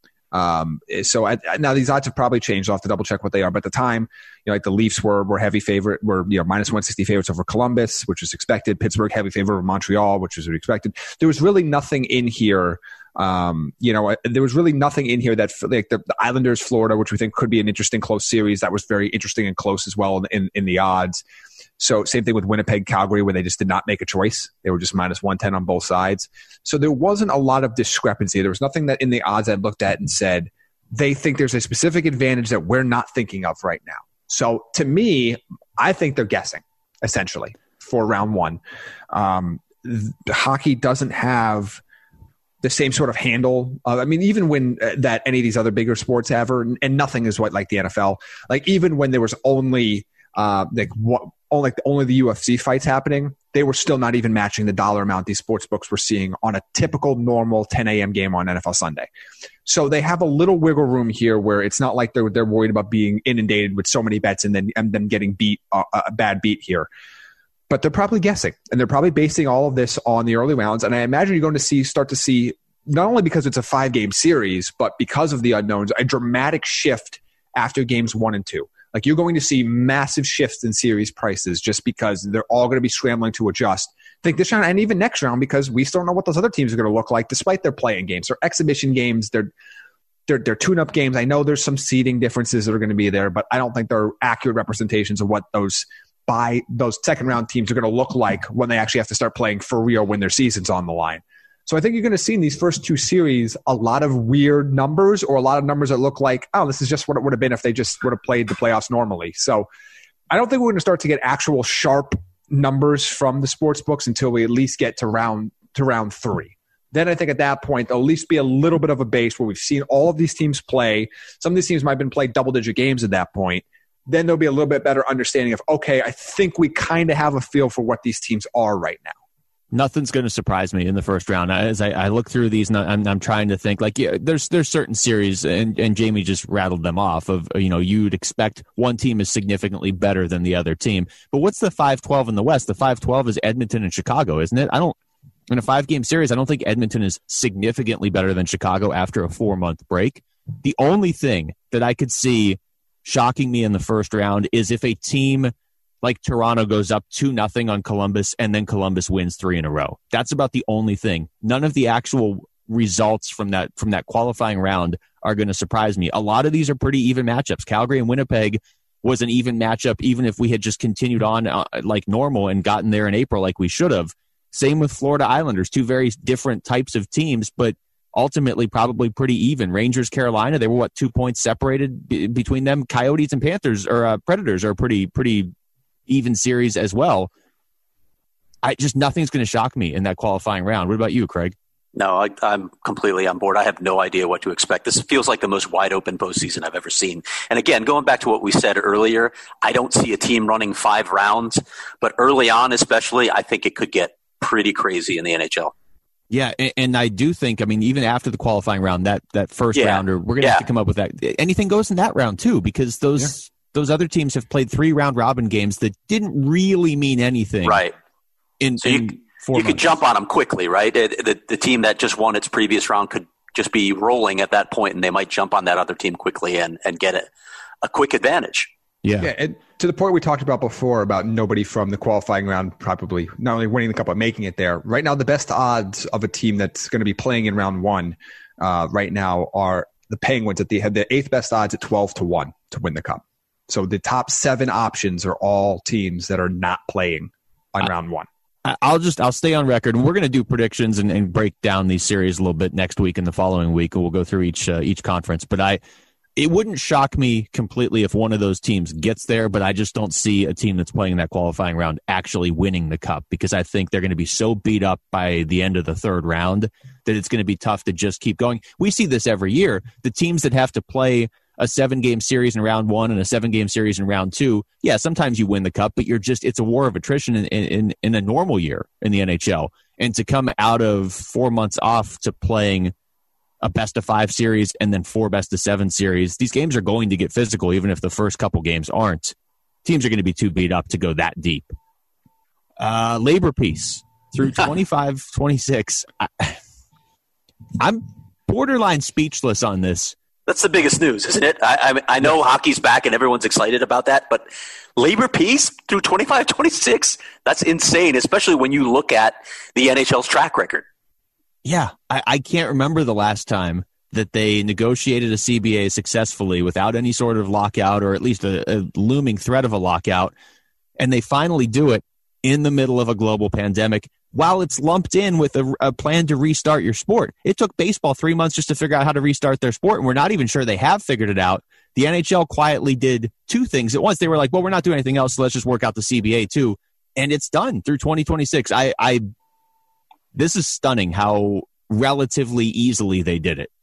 Now these odds have probably changed. I'll have to double check what they are. But at the time, like the Leafs were heavy favorite, were minus 160 favorites over Columbus, which was expected. Pittsburgh heavy favorite over Montreal, which was expected. There was really nothing in here. There was really nothing in here that, like the Islanders, Florida, which we think could be an interesting close series. That was very interesting and close as well in the odds. So same thing with Winnipeg, Calgary, where they just did not make a choice. They were just minus 110 on both sides. So there wasn't a lot of discrepancy. There was nothing that in the odds I looked at and said, they think there's a specific advantage that we're not thinking of right now. So to me, I think they're guessing, essentially, for round one. hockey doesn't have the same sort of handle. I mean, even when that any of these other bigger sports have, and nothing is like the NFL. Like even when there was only the UFC fights happening, they were still not even matching the dollar amount these sports books were seeing on a typical normal 10 a.m. game on NFL Sunday. So they have a little wiggle room here where it's not like they're worried about being inundated with so many bets and then getting beat a bad beat here. But they're probably guessing, and they're probably basing all of this on the early rounds. And I imagine you're going to start to see, not only because it's a 5-game series, but because of the unknowns, a dramatic shift after games 1 and 2. Like you're going to see massive shifts in series prices just because they're all going to be scrambling to adjust. Think this round and even next round, because we still don't know what those other teams are going to look like, despite their playing games. They're exhibition games. They're tune-up games. I know there's some seeding differences that are going to be there, but I don't think they're accurate representations of what those second-round teams are going to look like when they actually have to start playing for real when their season's on the line. So I think you're going to see in these first 2 series a lot of weird numbers, or a lot of numbers that look like, oh, this is just what it would have been if they just would have played the playoffs normally. So I don't think we're going to start to get actual sharp numbers from the sports books until we at least get to round 3. Then I think at that point, there'll at least be a little bit of a base where we've seen all of these teams play. Some of these teams might have been playing double-digit games at that point. Then there'll be a little bit better understanding of, okay, I think we kind of have a feel for what these teams are right now. Nothing's going to surprise me in the first round. As I look through these, and I'm trying to think, like, yeah, there's certain series, and Jamie just rattled them off of, you'd expect one team is significantly better than the other team. But what's the 5-12 in the West? The 5-12 is Edmonton and Chicago, isn't it? In a 5-game series, I don't think Edmonton is significantly better than Chicago after a 4-month break. The only thing that I could see shocking me in the first round is if a team like Toronto goes up 2-0 on Columbus and then Columbus wins 3 in a row. That's about the only thing. None of the actual results from that qualifying round are going to surprise me. A lot of these are pretty even matchups. Calgary and Winnipeg was an even matchup, even if we had just continued on like normal and gotten there in April like we should have. Same with Florida Islanders, 2 very different types of teams, but ultimately probably pretty even. Rangers, Carolina, they were 2 points separated between them. Coyotes and Panthers or Predators are pretty even series as well. Nothing's going to shock me in that qualifying round. What about you, Craig? No, I'm completely on board. I have no idea what to expect. This feels like the most wide open postseason I've ever seen. And again, going back to what we said earlier, I don't see a team running 5 rounds, but early on especially, I think it could get pretty crazy in the NHL. Yeah, and I do think, even after the qualifying round, that first rounder, we're going to have to come up with that. Anything goes in that round too, because those other teams have played 3 round robin games that didn't really mean anything. Right. You could jump on them quickly, right? The team that just won its previous round could just be rolling at that point, and they might jump on that other team quickly and get a quick advantage. Yeah, and to the point we talked about before about nobody from the qualifying round probably not only winning the cup but making it there. Right now, the best odds of a team that's going to be playing in round 1 right now are the Penguins. They have the 8th best odds at 12-1 to win the cup. So the top 7 options are all teams that are not playing on round 1. I'll stay on record, and we're going to do predictions and break down these series a little bit next week and the following week, and we'll go through each conference. But it wouldn't shock me completely if one of those teams gets there, but I just don't see a team that's playing that qualifying round actually winning the cup, because I think they're going to be so beat up by the end of the 3rd round that it's going to be tough to just keep going. We see this every year. The teams that have to play a 7-game series in round 1 and a 7-game series in round 2, yeah, sometimes you win the cup, but it's a war of attrition in a normal year in the NHL. And to come out of 4 months off to playing a best-of-5 series and then 4 best-of-7 series, these games are going to get physical, even if the first couple games aren't. Teams are going to be too beat up to go that deep. Labor peace through 25-26. I'm borderline speechless on this. That's the biggest news, isn't it? I know hockey's back and everyone's excited about that, but labor peace through 25-26, that's insane, especially when you look at the NHL's track record. Yeah, I can't remember the last time that they negotiated a CBA successfully without any sort of lockout, or at least a looming threat of a lockout, and they finally do it in the middle of a global pandemic while it's lumped in with a plan to restart your sport. It took baseball 3 months just to figure out how to restart their sport, and we're not even sure they have figured it out. The NHL quietly did 2 things at once. They were like, well, we're not doing anything else, so let's just work out the CBA too. And it's done through 2026. this is stunning how relatively easily they did it.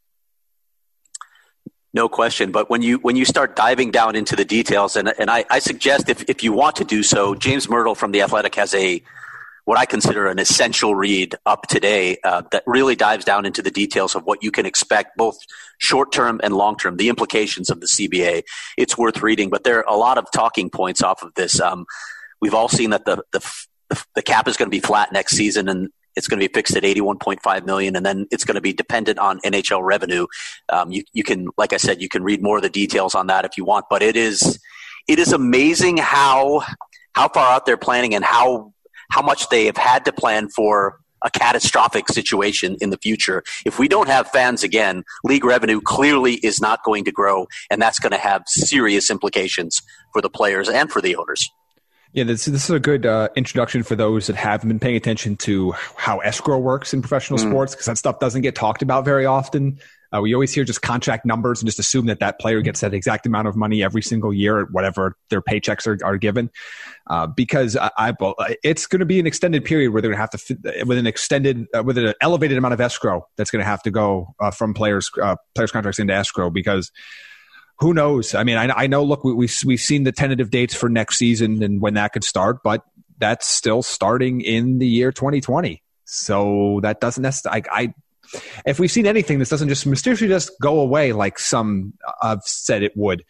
No question. But when you start diving down into the details, and I suggest if you want to do so, James Myrtle from The Athletic has what I consider an essential read up today that really dives down into the details of what you can expect, both short-term and long-term, the implications of the CBA. It's worth reading, but there are a lot of talking points off of this. We've all seen that the cap is going to be flat next season, and it's going to be fixed at $81.5 million, and then it's going to be dependent on NHL revenue. You can, like I said, you can read more of the details on that if you want, but it is amazing how far out they're planning and how much they have had to plan for a catastrophic situation in the future. If we don't have fans again, league revenue clearly is not going to grow, and that's going to have serious implications for the players and for the owners. Yeah, this is a good introduction for those that haven't been paying attention to how escrow works in professional sports, because that stuff doesn't get talked about very often. We always hear just contract numbers and just assume that player gets that exact amount of money every single year, whatever their paychecks are given. Because it's going to be an extended period where they're going to have to, with an elevated amount of escrow that's going to have to go from players' contracts into escrow, because who knows? I mean, I know, look, we've seen the tentative dates for next season and when that could start, but that's still starting in the year 2020. So that doesn't necessarily, if we've seen anything, this doesn't just mysteriously just go away like some have said it would,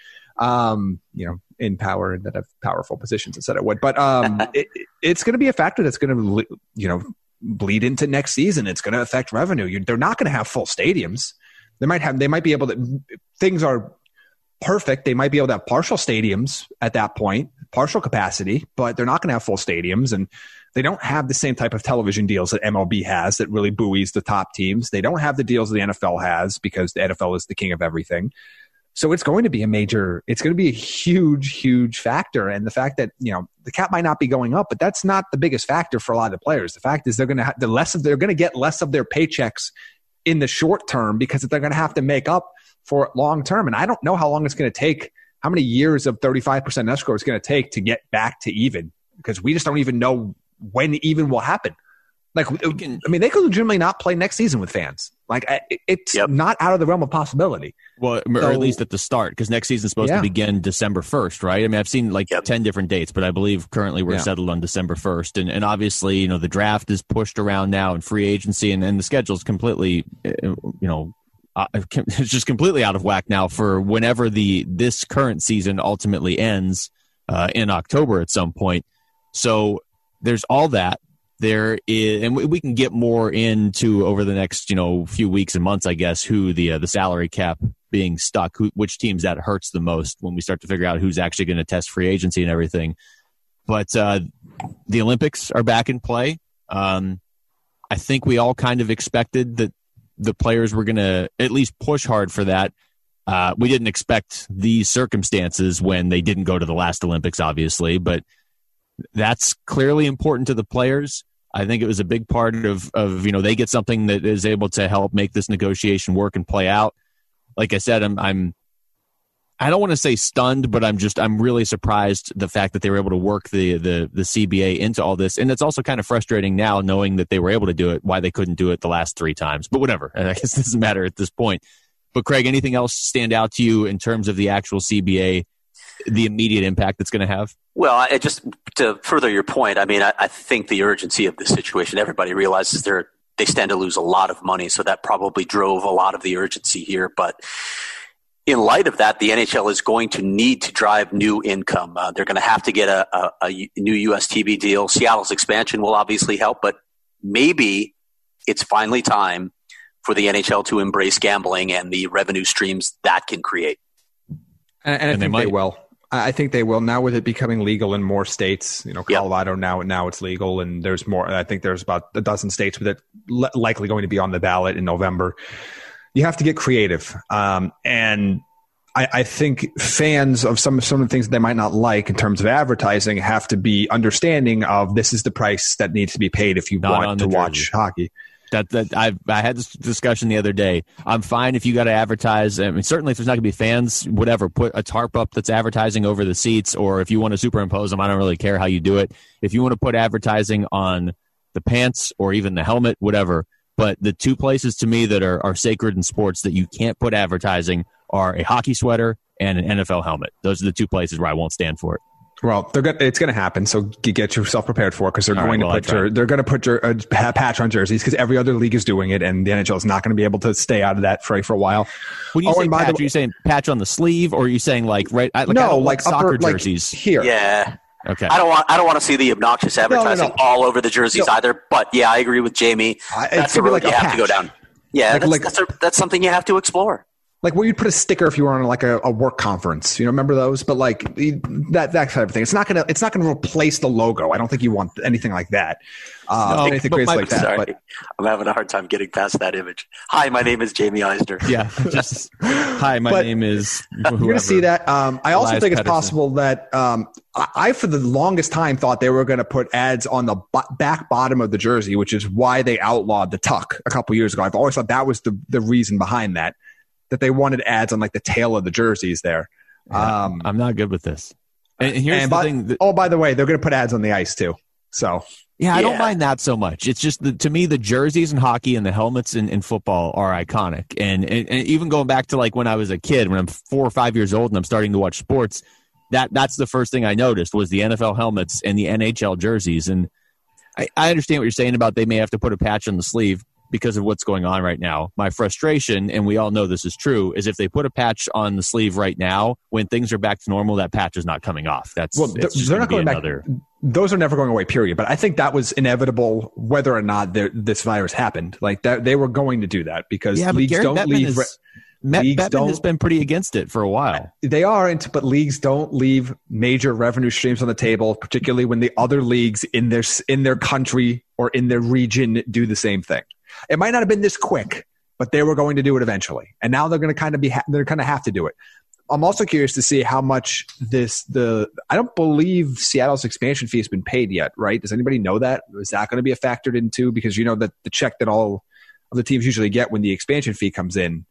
in power that have powerful positions that said it would. But it's going to be a factor that's going to, bleed into next season. It's going to affect revenue. They're not going to have full stadiums. They might be able to, things are perfect. They might be able to have partial stadiums at that point, partial capacity, but they're not going to have full stadiums. And they don't have the same type of television deals that MLB has that really buoys the top teams. They don't have the deals the NFL has because the NFL is the king of everything. So it's going to be a huge, huge factor. And the fact that, the cap might not be going up, but that's not the biggest factor for a lot of the players. The fact is they're going to get less of their paychecks in the short term because they're going to have to make up for it long term. And I don't know how long it's going to take, how many years of 35% escrow it's going to take to get back to even, because we just don't even know when even will happen. Like, they could legitimately not play next season with fans. Like, it's not out of the realm of possibility. Well, or at least at the start, because next season is supposed to begin December 1st, right? I mean, I've seen 10 different dates, but I believe currently we're settled on December 1st. And obviously, the draft is pushed around now and free agency, and the schedule is completely, it's just completely out of whack now for whenever this current season ultimately ends in October at some point. So there's all that. There is, and we can get more into over the next few weeks and months, I guess, who the salary cap being stuck, which teams that hurts the most when we start to figure out who's actually going to test free agency and everything. But the Olympics are back in play. I think we all kind of expected that the players were going to at least push hard for that. We didn't expect these circumstances when they didn't go to the last Olympics, obviously, but that's clearly important to the players. I think it was a big part of they get something that is able to help make this negotiation work and play out. Like I said, I don't want to say stunned, but I'm really surprised the fact that they were able to work the CBA into all this. And it's also kind of frustrating now knowing that they were able to do it, why they couldn't do it the last 3 times. But whatever, I guess it doesn't matter at this point. But Craig, anything else stand out to you in terms of the actual CBA, the immediate impact it's going to have? Well, just to further your point, I mean, I think the urgency of this situation, everybody realizes they stand to lose a lot of money, so that probably drove a lot of the urgency here. But in light of that, the NHL is going to need to drive new income. They're going to have to get a new US TV deal. Seattle's expansion will obviously help, but maybe it's finally time for the NHL to embrace gambling and the revenue streams that can create. And I think they will. I think they will now with it becoming legal in more states. Colorado now it's legal, and there's more. I think there's about a dozen states with it likely going to be on the ballot in November. You have to get creative, and I think fans of some of the things that they might not like in terms of advertising have to be understanding of this is the price that needs to be paid if you want to watch hockey. I had this discussion the other day. I'm fine if you got to advertise. I mean, certainly if there's not going to be fans, whatever, put a tarp up that's advertising over the seats, or if you want to superimpose them, I don't really care how you do it. If you want to put advertising on the pants or even the helmet, whatever. But the two places to me that are sacred in sports that you can't put advertising are a hockey sweater and an NFL helmet. Those are the two places where I won't stand for it. Well, it's going to happen, so get yourself prepared for it because they're going to put your patch on jerseys because every other league is doing it, and the NHL is not going to be able to stay out of that fray for a while. When you say patch, are you saying patch on the sleeve, or are you saying like soccer jerseys here? Yeah. Okay. I don't want to see the obnoxious advertising all over the jerseys either. But yeah, I agree with Jamie. That's the road you have to go down. Yeah, that's something you have to explore. Like where you'd put a sticker if you were on like a work conference, remember those? But like that type of thing. It's not gonna replace the logo. I don't think you want anything like that. Anything crazy like that. Sorry, but I'm having a hard time getting past that image. Hi, my name is Jamie Eisner. Yeah, hi, my name is. Whoever. You're gonna see that. I also think it's possible that I for the longest time thought they were going to put ads on the back bottom of the jersey, which is why they outlawed the tuck a couple years ago. I've always thought that was the reason behind that they wanted ads on like the tail of the jerseys there. I'm not good with this. And here's the thing. By the way, they're going to put ads on the ice too. So yeah, I don't mind that so much. It's just to me, the jerseys in hockey and the helmets in football are iconic. And even going back to like when I was a kid, when I'm 4 or 5 years old and I'm starting to watch sports, that's the first thing I noticed was the NFL helmets and the NHL jerseys. And I understand what you're saying about they may have to put a patch on the sleeve because of what's going on right now. My frustration, and we all know this is true, is if they put a patch on the sleeve right now, when things are back to normal, that patch is not coming off. They're not going back. Those are never going away, period. But I think that was inevitable whether or not this virus happened. Like that, they were going to do that because leagues don't leave. Bettman has been pretty against it for a while. They are, but leagues don't leave major revenue streams on the table, particularly when the other leagues in their country or in their region do the same thing. It might not have been this quick, but they were going to do it eventually, and now they're going to have to do it. I'm also curious to see how much I don't believe Seattle's expansion fee has been paid yet, right? Does anybody know that? Is that going to be factored into? Because you know that the check that all of the teams usually get when the expansion fee comes in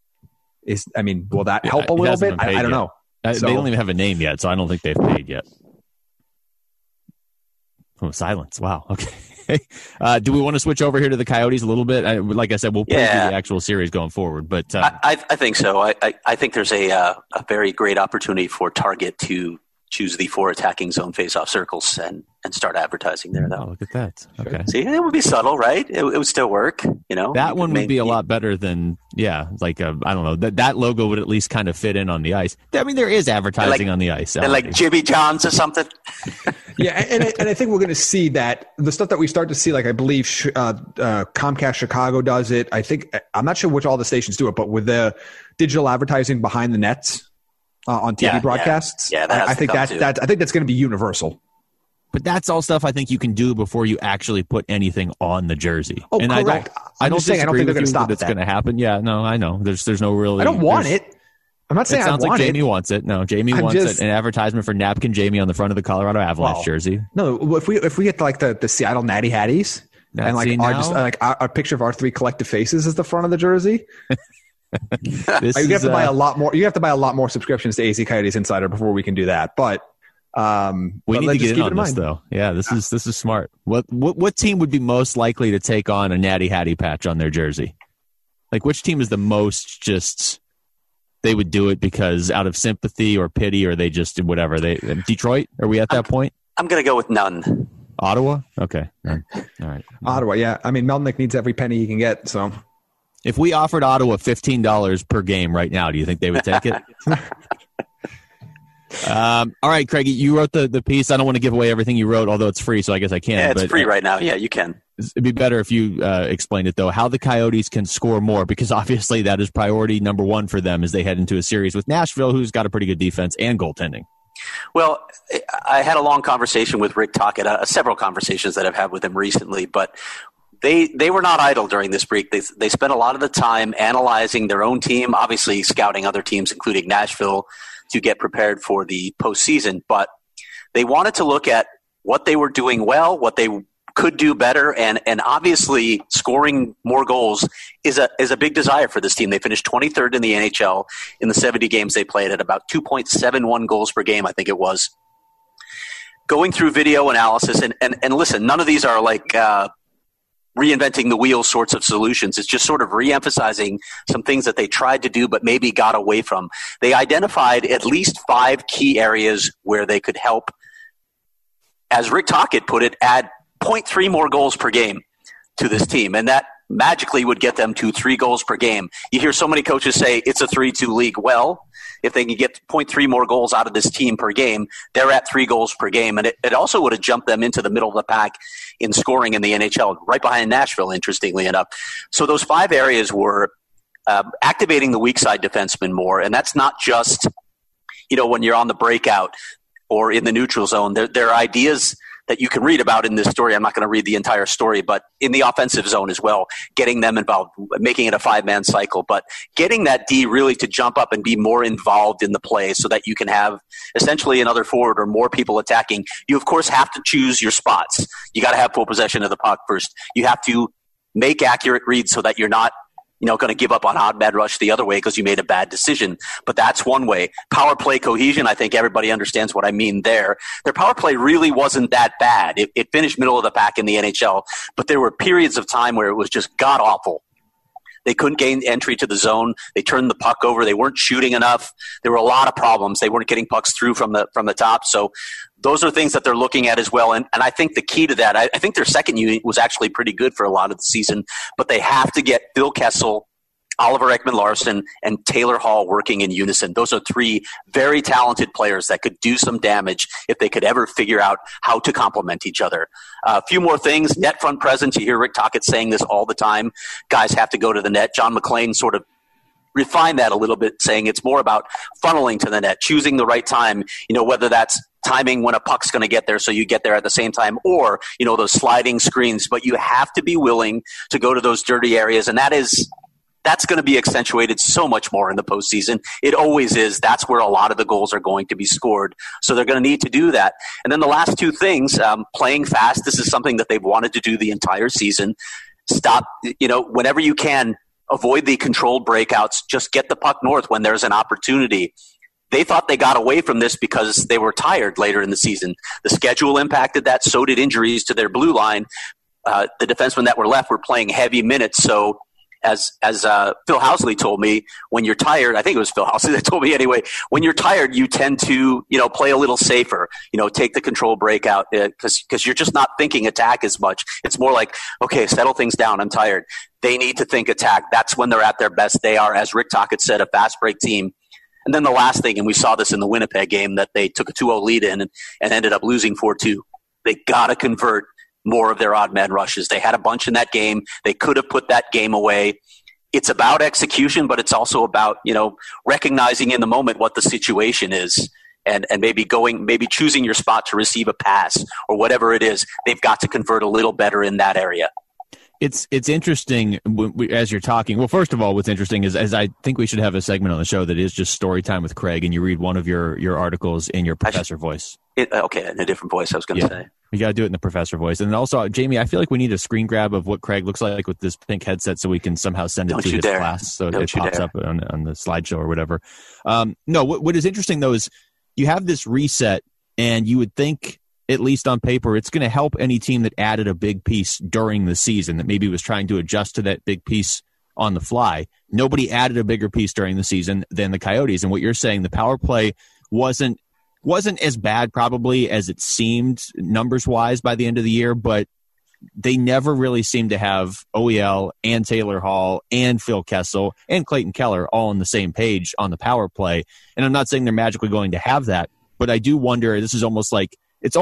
will that help a little bit? I don't know. They don't even have a name yet, so I don't think they've paid yet. Oh, silence. Wow. Okay. Do we want to switch over here to the Coyotes a little bit? Like I said, we'll preview the actual series going forward. But I think so. I think there's a very great opportunity for Target to choose the 4 attacking zone face-off circles and start advertising there, though. Oh, look at that. Okay. See, it would be subtle, right? It would still work, That one would be a lot better than, I don't know, that logo would at least kind of fit in on the ice. I mean, there is advertising on the ice. And like Jimmy John's or something. Yeah, and I think we're going to see that the stuff that we start to see, like I believe Comcast Chicago does it. I'm not sure which all the stations do it, but with the digital advertising behind the nets on TV broadcasts, I think that's going to be universal. But that's all stuff I think you can do before you actually put anything on the jersey. Oh, and correct. I don't think they're going to stop. That's going to happen. Yeah, no, I know. There's no real. I don't want it. I'm not saying it sounds I want like Jamie wants it. No, Jamie wants an advertisement for Napkin Jamie on the front of the Colorado Avalanche jersey. No, if we get like the Seattle Natty Hatties and like our picture of our 3 collective faces is the front of the jersey. You have to buy a lot more. You have to buy a lot more subscriptions to AZ Coyotes Insider before we can do that. But we need to get in on this, though. Yeah, this is smart. What team would be most likely to take on a Natty Hattie patch on their jersey? Like, which team is the most just? They would do it because out of sympathy or pity, or they just whatever. Detroit? Are we at that point? I'm going to go with none. Ottawa? Okay. All right. Ottawa, yeah. I mean, Melnick needs every penny he can get, so. If we offered Ottawa $15 per game right now, do you think they would take it? All right, Craig, you wrote the piece. I don't want to give away everything you wrote, although it's free, so I guess I can. Yeah, it's free right now. Yeah, you can. It'd be better if you explained it, though, how the Coyotes can score more, because obviously that is priority number 1 for them as they head into a series with Nashville, who's got a pretty good defense and goaltending. Well, I had a long conversation with Rick Tocchet, several conversations that I've had with him recently, but they were not idle during this break. They spent a lot of the time analyzing their own team, obviously scouting other teams, including Nashville, to get prepared for the postseason. But they wanted to look at what they were doing well, what they could do better, and obviously scoring more goals is a big desire for this team. They finished 23rd in the NHL in the 70 games they played at about 2.71 goals per game, I think it was. going through video analysis, and listen, none of these are like reinventing the wheel sorts of solutions. It's just sort of reemphasizing some things that they tried to do but maybe got away from. They identified at least 5 key areas where they could help, as Rick Tocchet put it, add 0.3 more goals per game to this team. And that magically would get them to 3 goals per game. You hear so many coaches say it's a 3-2 league. Well, if they can get 0.3 more goals out of this team per game, they're at 3 goals per game. And it also would have jumped them into the middle of the pack in scoring in the NHL, right behind Nashville, interestingly enough. So those 5 areas were activating the weak side defenseman more. And that's not just, when you're on the breakout or in the neutral zone. There are ideas that you can read about in this story. I'm not going to read the entire story, but in the offensive zone as well, getting them involved, making it a 5-man cycle, but getting that D really to jump up and be more involved in the play so that you can have essentially another forward or more people attacking. You, of course, have to choose your spots. You got to have full possession of the puck first. You have to make accurate reads so that you're not going to give up on odd man rush the other way because you made a bad decision. But that's one way. Power play cohesion, I think everybody understands what I mean there. Their power play really wasn't that bad. It finished middle of the pack in the NHL, but there were periods of time where it was just god-awful. They couldn't gain entry to the zone. They turned the puck over. They weren't shooting enough. There were a lot of problems. They weren't getting pucks through from the top. So those are things that they're looking at as well. And I think the key to that, I think their second unit was actually pretty good for a lot of the season, but they have to get Phil Kessel, Oliver Ekman-Larsson, and Taylor Hall working in unison. Those are 3 very talented players that could do some damage if they could ever figure out how to complement each other. A few more things. Net front presence. You hear Rick Tocchet saying this all the time. Guys have to go to the net. John McClain sort of refined that a little bit, saying it's more about funneling to the net, choosing the right time, whether that's timing when a puck's going to get there so you get there at the same time, or, those sliding screens. But you have to be willing to go to those dirty areas, and that's going to be accentuated so much more in the postseason. It always is. That's where a lot of the goals are going to be scored. So they're going to need to do that. And then the last 2 things, playing fast. This is something that they've wanted to do the entire season. Stop, whenever you can, avoid the controlled breakouts. Just get the puck north when there's an opportunity. They thought they got away from this because they were tired later in the season. The schedule impacted that. So did injuries to their blue line. The defensemen that were left were playing heavy minutes. So as Phil Housley told me, when you're tired, I think it was Phil Housley that told me anyway, when you're tired, you tend to, play a little safer, take the control breakout because you're just not thinking attack as much. It's more like, okay, settle things down. I'm tired. They need to think attack. That's when they're at their best. They are, as Rick Tocchet said, a fast break team. And then the last thing, and we saw this in the Winnipeg game, that they took a 2-0 lead in and ended up losing 4-2. They got to convert more of their odd man rushes. They had a bunch in that game. They could have put that game away. It's about execution, but it's also about, recognizing in the moment what the situation is and maybe choosing your spot to receive a pass or whatever it is. They've got to convert a little better in that area. It's interesting as you're talking. Well, first of all, what's interesting is I think we should have a segment on the show that is just story time with Craig, and you read one of your articles in your professor voice. Okay, in a different voice, I was going to say. You got to do it in the professor voice. And also, Jamie, I feel like we need a screen grab of what Craig looks like with this pink headset so we can somehow send it to his class so it pops up on the slideshow or whatever. No, what is interesting, though, is you have this reset, and you would think, at least on paper, it's going to help any team that added a big piece during the season that maybe was trying to adjust to that big piece on the fly. Nobody added a bigger piece during the season than the Coyotes. And what you're saying, the power play wasn't as bad probably as it seemed numbers-wise by the end of the year, but they never really seemed to have OEL and Taylor Hall and Phil Kessel and Clayton Keller all on the same page on the power play. And I'm not saying they're magically going to have that, but I do wonder, it's almost like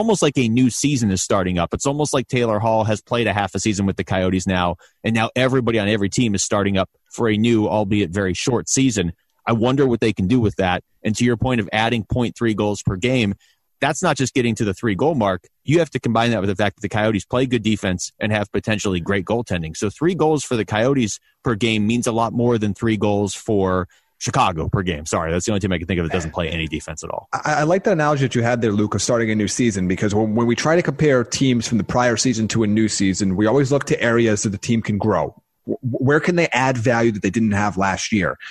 a new season is starting up. It's almost like Taylor Hall has played a half a season with the Coyotes now, and now everybody on every team is starting up for a new, albeit very short season. I wonder what they can do with that. And to your point of adding 0.3 goals per game, that's not just getting to the 3-goal mark. You have to combine that with the fact that the Coyotes play good defense and have potentially great goaltending. So 3 goals for the Coyotes per game means a lot more than 3 goals for Chicago per game. Sorry, that's the only team I can think of that doesn't play any defense at all. I like the analogy that you had there, Luke, of starting a new season, because when we try to compare teams from the prior season to a new season, we always look to areas that the team can grow. Where can they add value that they didn't have last year?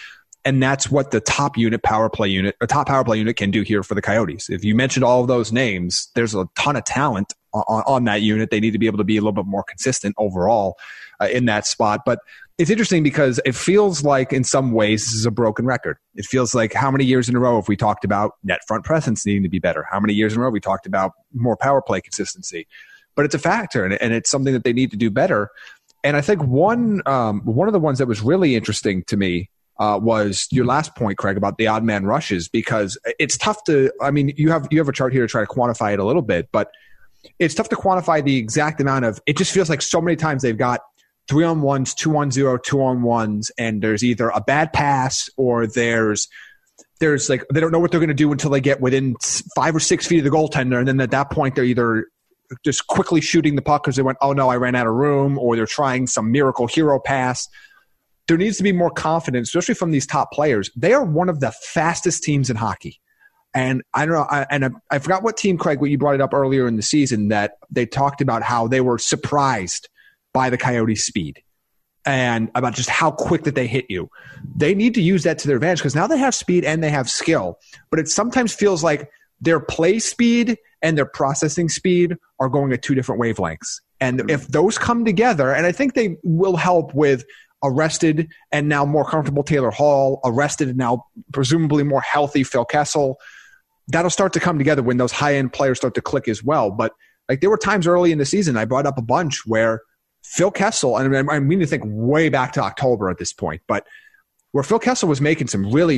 And that's what the top power play unit can do here for the Coyotes. If you mentioned all of those names, there's a ton of talent on that unit. They need to be able to be a little bit more consistent overall in that spot. But it's interesting because it feels like in some ways this is a broken record. It feels like how many years in a row have we talked about net front presence needing to be better? How many years in a row have we talked about more power play consistency? But it's a factor, and it's something that they need to do better. And I think one of the ones that was really interesting to me was your last point, Craig, about the odd man rushes, because it's tough to – I mean, you have a chart here to try to quantify it a little bit, but it's tough to quantify the exact amount of – it just feels like so many times they've got 3-on-1s, 2-on-0, 2-on-1s, and there's either a bad pass or there's like they don't know what they're going to do until they get within 5 or 6 feet of the goaltender, and then at that point they're either just quickly shooting the puck because they went, oh no, I ran out of room, or they're trying some miracle hero pass. There needs to be more confidence, especially from these top players. They are one of the fastest teams in hockey. And I don't know, I forgot what team, Craig, what you brought it up earlier in the season, that they talked about how they were surprised by the Coyotes' speed and about just how quick that they hit you. They need to use that to their advantage because now they have speed and they have skill. But it sometimes feels like their play speed and their processing speed are going at two different wavelengths. And if those come together, and I think they will help with a rested and now more comfortable Taylor Hall, a rested and now presumably more healthy Phil Kessel, that'll start to come together when those high-end players start to click as well. But like there were times early in the season I brought up a bunch where Phil Kessel, and I mean to think way back to October at this point, but where Phil Kessel was making some really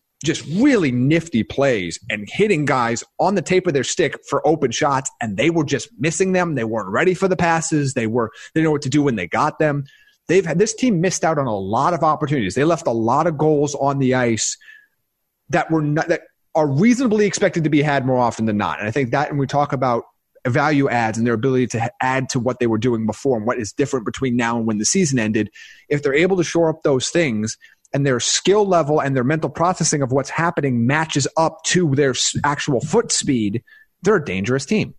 nifty plays and hitting guys on the tape of their stick for open shots, and they were just missing them. They weren't ready for the passes. They didn't know what to do when they got them. This team missed out on a lot of opportunities. They left a lot of goals on the ice that are reasonably expected to be had more often than not. And I think that when we talk about value adds and their ability to add to what they were doing before and what is different between now and when the season ended, if they're able to shore up those things and their skill level and their mental processing of what's happening matches up to their actual foot speed, they're a dangerous team.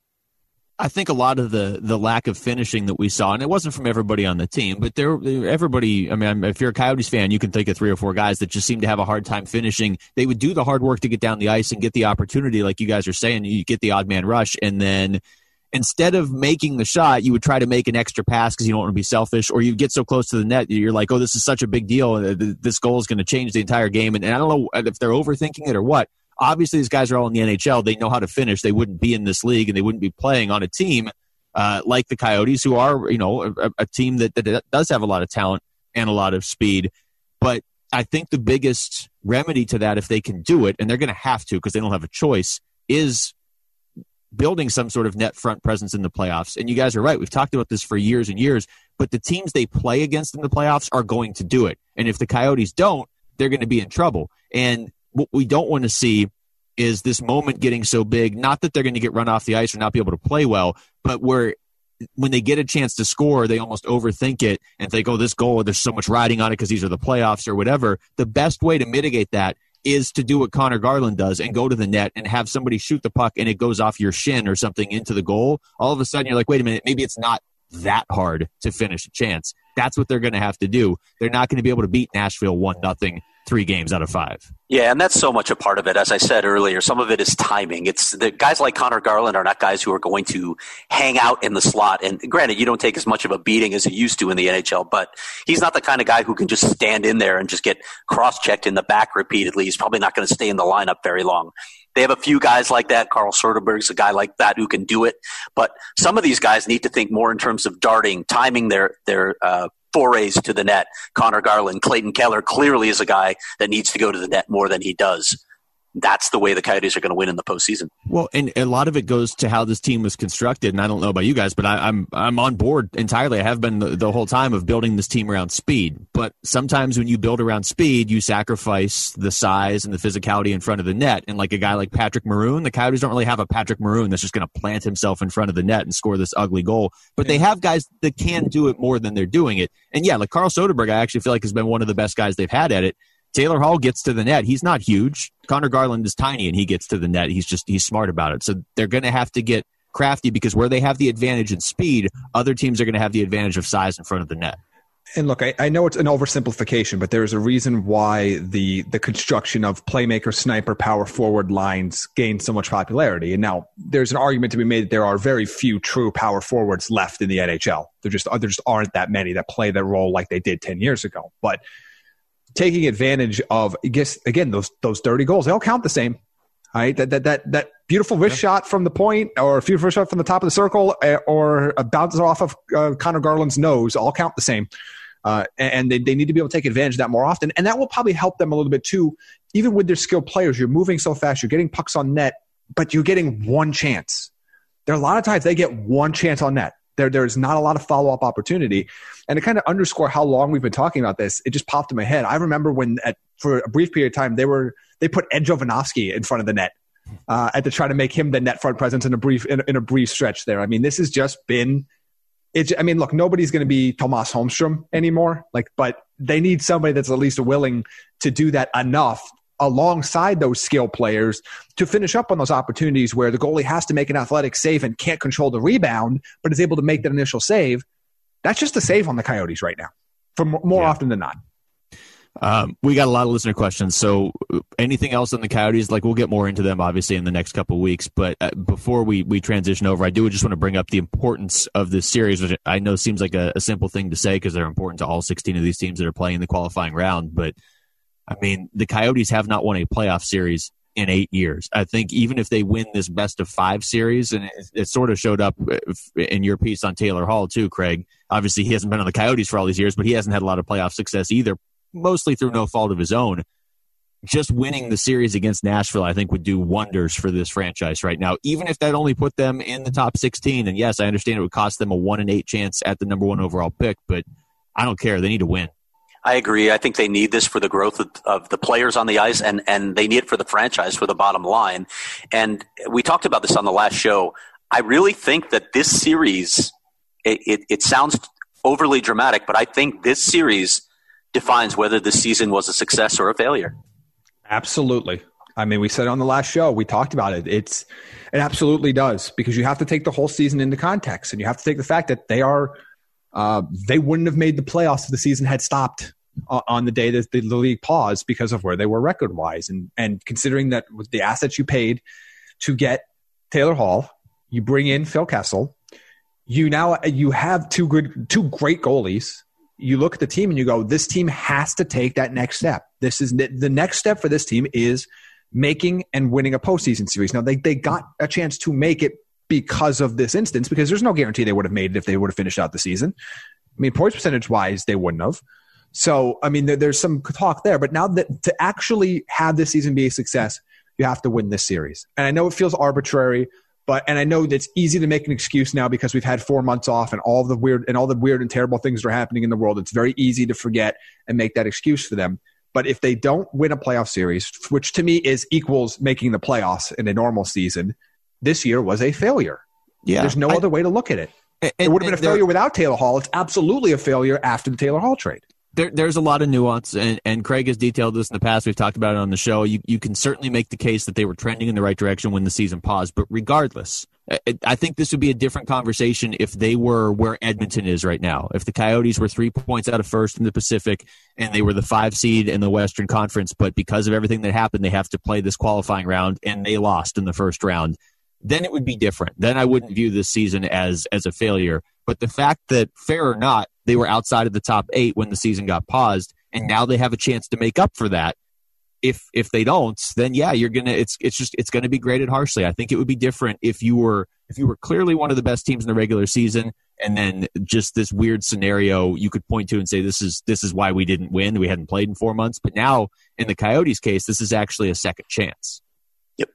I think a lot of the lack of finishing that we saw, and it wasn't from everybody on the team, but everybody, I mean, if you're a Coyotes fan, you can think of 3 or 4 guys that just seem to have a hard time finishing. They would do the hard work to get down the ice and get the opportunity, like you guys are saying, you get the odd man rush, and then instead of making the shot, you would try to make an extra pass because you don't want to be selfish, or you get so close to the net, you're like, oh, this is such a big deal, this goal is going to change the entire game, and I don't know if they're overthinking it or what. Obviously, these guys are all in the NHL. They know how to finish. They wouldn't be in this league, and they wouldn't be playing on a team like the Coyotes, who are, a team that does have a lot of talent and a lot of speed. But I think the biggest remedy to that, if they can do it, and they're going to have to because they don't have a choice, is building some sort of net front presence in the playoffs. And you guys are right. We've talked about this for years and years, but the teams they play against in the playoffs are going to do it. And if the Coyotes don't, they're going to be in trouble. And what we don't want to see is this moment getting so big, not that they're going to get run off the ice or not be able to play well, but where when they get a chance to score, they almost overthink it and think, oh, this goal, there's so much riding on it because these are the playoffs or whatever. The best way to mitigate that is to do what Connor Garland does and go to the net and have somebody shoot the puck and it goes off your shin or something into the goal. All of a sudden, you're like, wait a minute, maybe it's not that hard to finish a chance. That's what they're going to have to do. They're not going to be able to beat Nashville 1-0 3 games out of 5. Yeah, and that's so much a part of it. As I said earlier, some of it is timing. It's the guys like Connor Garland are not guys who are going to hang out in the slot. And granted, you don't take as much of a beating as you used to in the NHL, but he's not the kind of guy who can just stand in there and just get cross-checked in the back repeatedly. He's probably not going to stay in the lineup very long. They have a few guys like that. Carl Soderberg's a guy like that who can do it. But some of these guys need to think more in terms of darting, timing their forays to the net. Connor Garland, Clayton Keller clearly is a guy that needs to go to the net more than he does. That's the way the Coyotes are going to win in the postseason. Well, and a lot of it goes to how this team was constructed, and I don't know about you guys, but I'm on board entirely. I have been the whole time of building this team around speed. But sometimes when you build around speed, you sacrifice the size and the physicality in front of the net. And like a guy like Patrick Maroon, the Coyotes don't really have a Patrick Maroon that's just going to plant himself in front of the net and score this ugly goal. But they have guys that can do it more than they're doing it. And yeah, like Carl Soderberg, I actually feel like has been one of the best guys they've had at it. Taylor Hall gets to the net. He's not huge. Connor Garland is tiny, and he gets to the net. He's smart about it. So they're going to have to get crafty because where they have the advantage in speed, other teams are going to have the advantage of size in front of the net. And look, I know it's an oversimplification, but there's a reason why the construction of playmaker, sniper, power forward lines gained so much popularity. And now there's an argument to be made that there are very few true power forwards left in the NHL. There just aren't that many that play that role like they did 10 years ago. But taking advantage of, I guess, again, those dirty goals, they all count the same. Right? That beautiful wrist shot from the point, or a beautiful shot from the top of the circle, or a bounce off of Connor Garland's nose, all count the same. And they need to be able to take advantage of that more often. And that will probably help them a little bit too. Even with their skilled players, you're moving so fast, you're getting pucks on net, but you're getting one chance. There are a lot of times they get one chance on net. There's not a lot of follow-up opportunity. And to kind of underscore how long we've been talking about this, it just popped in my head. I remember when for a brief period of time, they put Ed Jovanovski in front of the net to try to make him the net front presence in a brief stretch there. I mean, this has just been look, nobody's going to be Tomas Holmstrom anymore, but they need somebody that's at least willing to do that enough alongside those skill players to finish up on those opportunities where the goalie has to make an athletic save and can't control the rebound, but is able to make that initial save. That's just a save on the Coyotes right now, for more often than not. We got a lot of listener questions. So anything else on the Coyotes? We'll get more into them obviously in the next couple of weeks. But before we transition over, I do just want to bring up the importance of this series, which I know seems like a simple thing to say because they're important to all 16 of these teams that are playing the qualifying round. But I mean, the Coyotes have not won a playoff series in 8 years. I think even if they win this best of 5 series, and it sort of showed up in your piece on Taylor Hall too, Craig. Obviously, he hasn't been on the Coyotes for all these years, but he hasn't had a lot of playoff success either, mostly through no fault of his own. Just winning the series against Nashville, I think, would do wonders for this franchise right now, even if that only put them in the top 16. And yes, I understand it would cost them a 1 in 8 chance at the number 1 overall pick, but I don't care. They need to win. I agree. I think they need this for the growth of the players on the ice, and they need it for the franchise, for the bottom line. And we talked about this on the last show. I really think that this series, it sounds overly dramatic, but I think this series defines whether the season was a success or a failure. Absolutely. I mean, we said on the last show, we talked about it. It absolutely does, because you have to take the whole season into context, and you have to take the fact that they wouldn't have made the playoffs if the season had stopped on the day that the league paused because of where they were record-wise. And considering that with the assets you paid to get Taylor Hall, you bring in Phil Kessel, you have two great goalies. You look at the team and you go, this team has to take that next step. This is the next step for this team is making and winning a postseason series. Now, they got a chance to make it because of this instance, because there's no guarantee they would have made it if they would have finished out the season. I mean, points percentage-wise, they wouldn't have. So, I mean, there's some talk there. But now that to actually have this season be a success, you have to win this series. And I know it feels arbitrary, and I know that it's easy to make an excuse now because we've had 4 months off and all the weird and terrible things that are happening in the world. It's very easy to forget and make that excuse for them. But if they don't win a playoff series, which to me equals making the playoffs in a normal season, this year was a failure. Yeah, there's no other way to look at it. It would have been a failure without Taylor Hall. It's absolutely a failure after the Taylor Hall trade. There's a lot of nuance, and Craig has detailed this in the past. We've talked about it on the show. You can certainly make the case that they were trending in the right direction when the season paused. But regardless, I think this would be a different conversation if they were where Edmonton is right now. If the Coyotes were 3 points out of first in the Pacific and they were the 5 seed in the Western Conference, but because of everything that happened, they have to play this qualifying round and they lost in the first round, then it would be different. Then I wouldn't view this season as a failure. But the fact that, fair or not, they were outside of the top 8 when the season got paused, and now they have a chance to make up for that. If they don't, then yeah, it's gonna be graded harshly. I think it would be different if you were clearly one of the best teams in the regular season, and then just this weird scenario you could point to and say this is why we didn't win. We hadn't played in 4 months. But now in the Coyotes case, this is actually a second chance. Yep.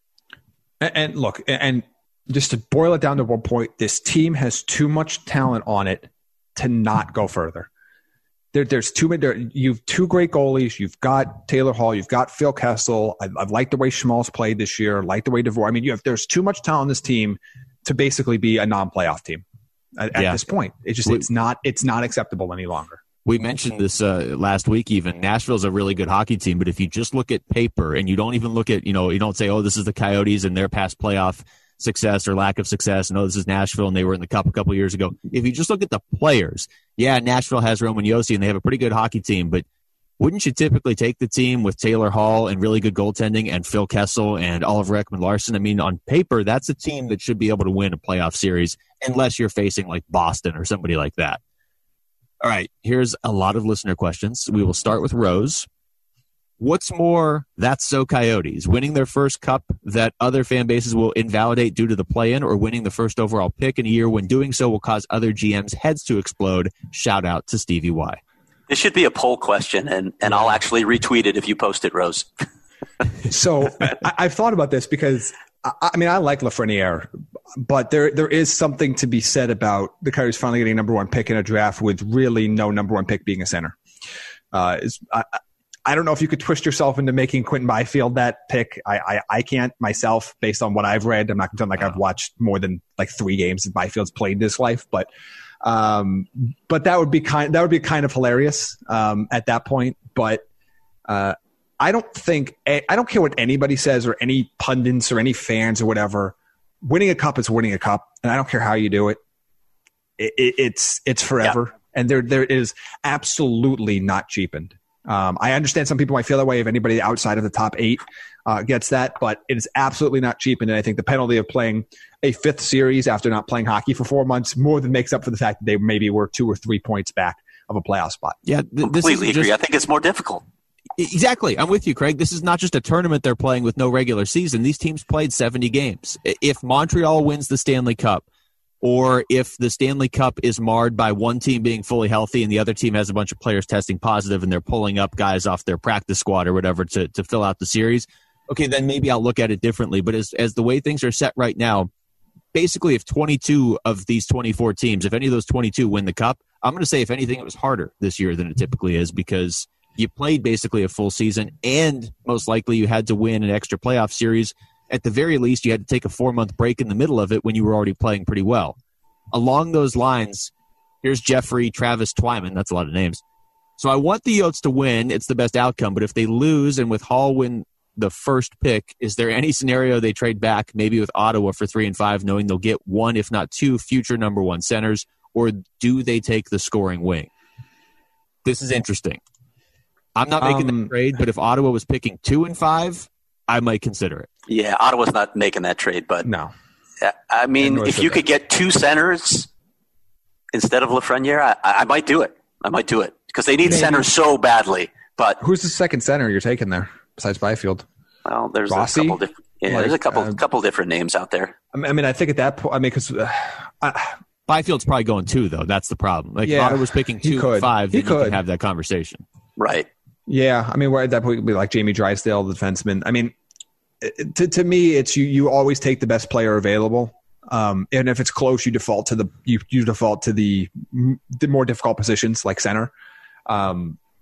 And look, and just to boil it down to one point, this team has too much talent on it to not go further. There's too many. You've 2 great goalies. You've got Taylor Hall. You've got Phil Kessel. I like the way Schmaltz played this year. I like the way DeVore. I mean, there's too much talent on this team to basically be a non-playoff team at this point. It's not acceptable any longer. We mentioned this last week even. Nashville's a really good hockey team, but if you just look at paper and you don't even look at, you don't say, oh, this is the Coyotes and their past playoff success or lack of success. I know this is Nashville and they were in the Cup a couple of years ago. If you just look at the players, yeah, Nashville has Roman Josi and they have a pretty good hockey team, but wouldn't you typically take the team with Taylor Hall and really good goaltending and Phil Kessel and Oliver Ekman-Larsson? I mean, on paper, that's a team that should be able to win a playoff series unless you're facing like Boston or somebody like that. All right, here's a lot of listener questions. We will start with Rose. What's more, that's so Coyotes, winning their first cup that other fan bases will invalidate due to the play-in, or winning the first overall pick in a year when doing so will cause other GMs' heads to explode? Shout out to Stevie Y. This should be a poll question, and I'll actually retweet it if you post it, Rose. So I've thought about this because, I mean, I like Lafreniere, but there is something to be said about the Coyotes finally getting number one pick in a draft with really no number one pick being a center. I don't know if you could twist yourself into making Quentin Byfield that pick. I can't myself, based on what I've read. I'm not going to I've watched more than like 3 games that Byfield's played this life, but that would be kind of hilarious at that point. But I don't care what anybody says or any pundits or any fans or whatever. Winning a cup is winning a cup, and I don't care how you do it. It's forever, yeah. And there is absolutely not cheapened. I understand some people might feel that way if anybody outside of the top 8 gets that, but it is absolutely not cheapened. And I think the penalty of playing a 5th series after not playing hockey for 4 months more than makes up for the fact that they maybe were 2 or 3 points back of a playoff spot. Yeah, completely agree. I think it's more difficult. Exactly. I'm with you, Craig. This is not just a tournament they're playing with no regular season. These teams played 70 games. If Montreal wins the Stanley Cup, or if the Stanley Cup is marred by one team being fully healthy and the other team has a bunch of players testing positive and they're pulling up guys off their practice squad or whatever to fill out the series, okay, then maybe I'll look at it differently. But as the way things are set right now, basically if 22 of these 24 teams, if any of those 22 win the Cup, I'm going to say if anything, it was harder this year than it typically is because you played basically a full season and most likely you had to win an extra playoff series. At the very least, you had to take a 4-month break in the middle of it when you were already playing pretty well. Along those lines, here's Jeffrey Travis Twyman. That's a lot of names. So I want the Yotes to win. It's the best outcome. But if they lose and with Hall win the first pick, is there any scenario they trade back, maybe with Ottawa for 3 and 5, knowing they'll get 1, if not 2, future number 1 centers? Or do they take the scoring wing? This is interesting. I'm not making that trade, but if Ottawa was picking 2 and 5, I might consider it. Yeah, Ottawa's not making that trade, but no. I mean, if you could get 2 centers instead of Lafreniere, I might do it. I might do it because they need centers so badly. But who's the second center you're taking there besides Byfield? Well, there's Rossi? a couple different. Yeah, there's a couple different names out there. I mean, I think at that point, I mean, because Byfield's probably going 2 though. That's the problem. Like Ottawa's picking 2 and 5, then you can have that conversation, right? Yeah, I mean, where at that point it would be like Jamie Drysdale, the defenseman. I mean, to me, it's you always take the best player available, and if it's close, you default to the more difficult positions like center. I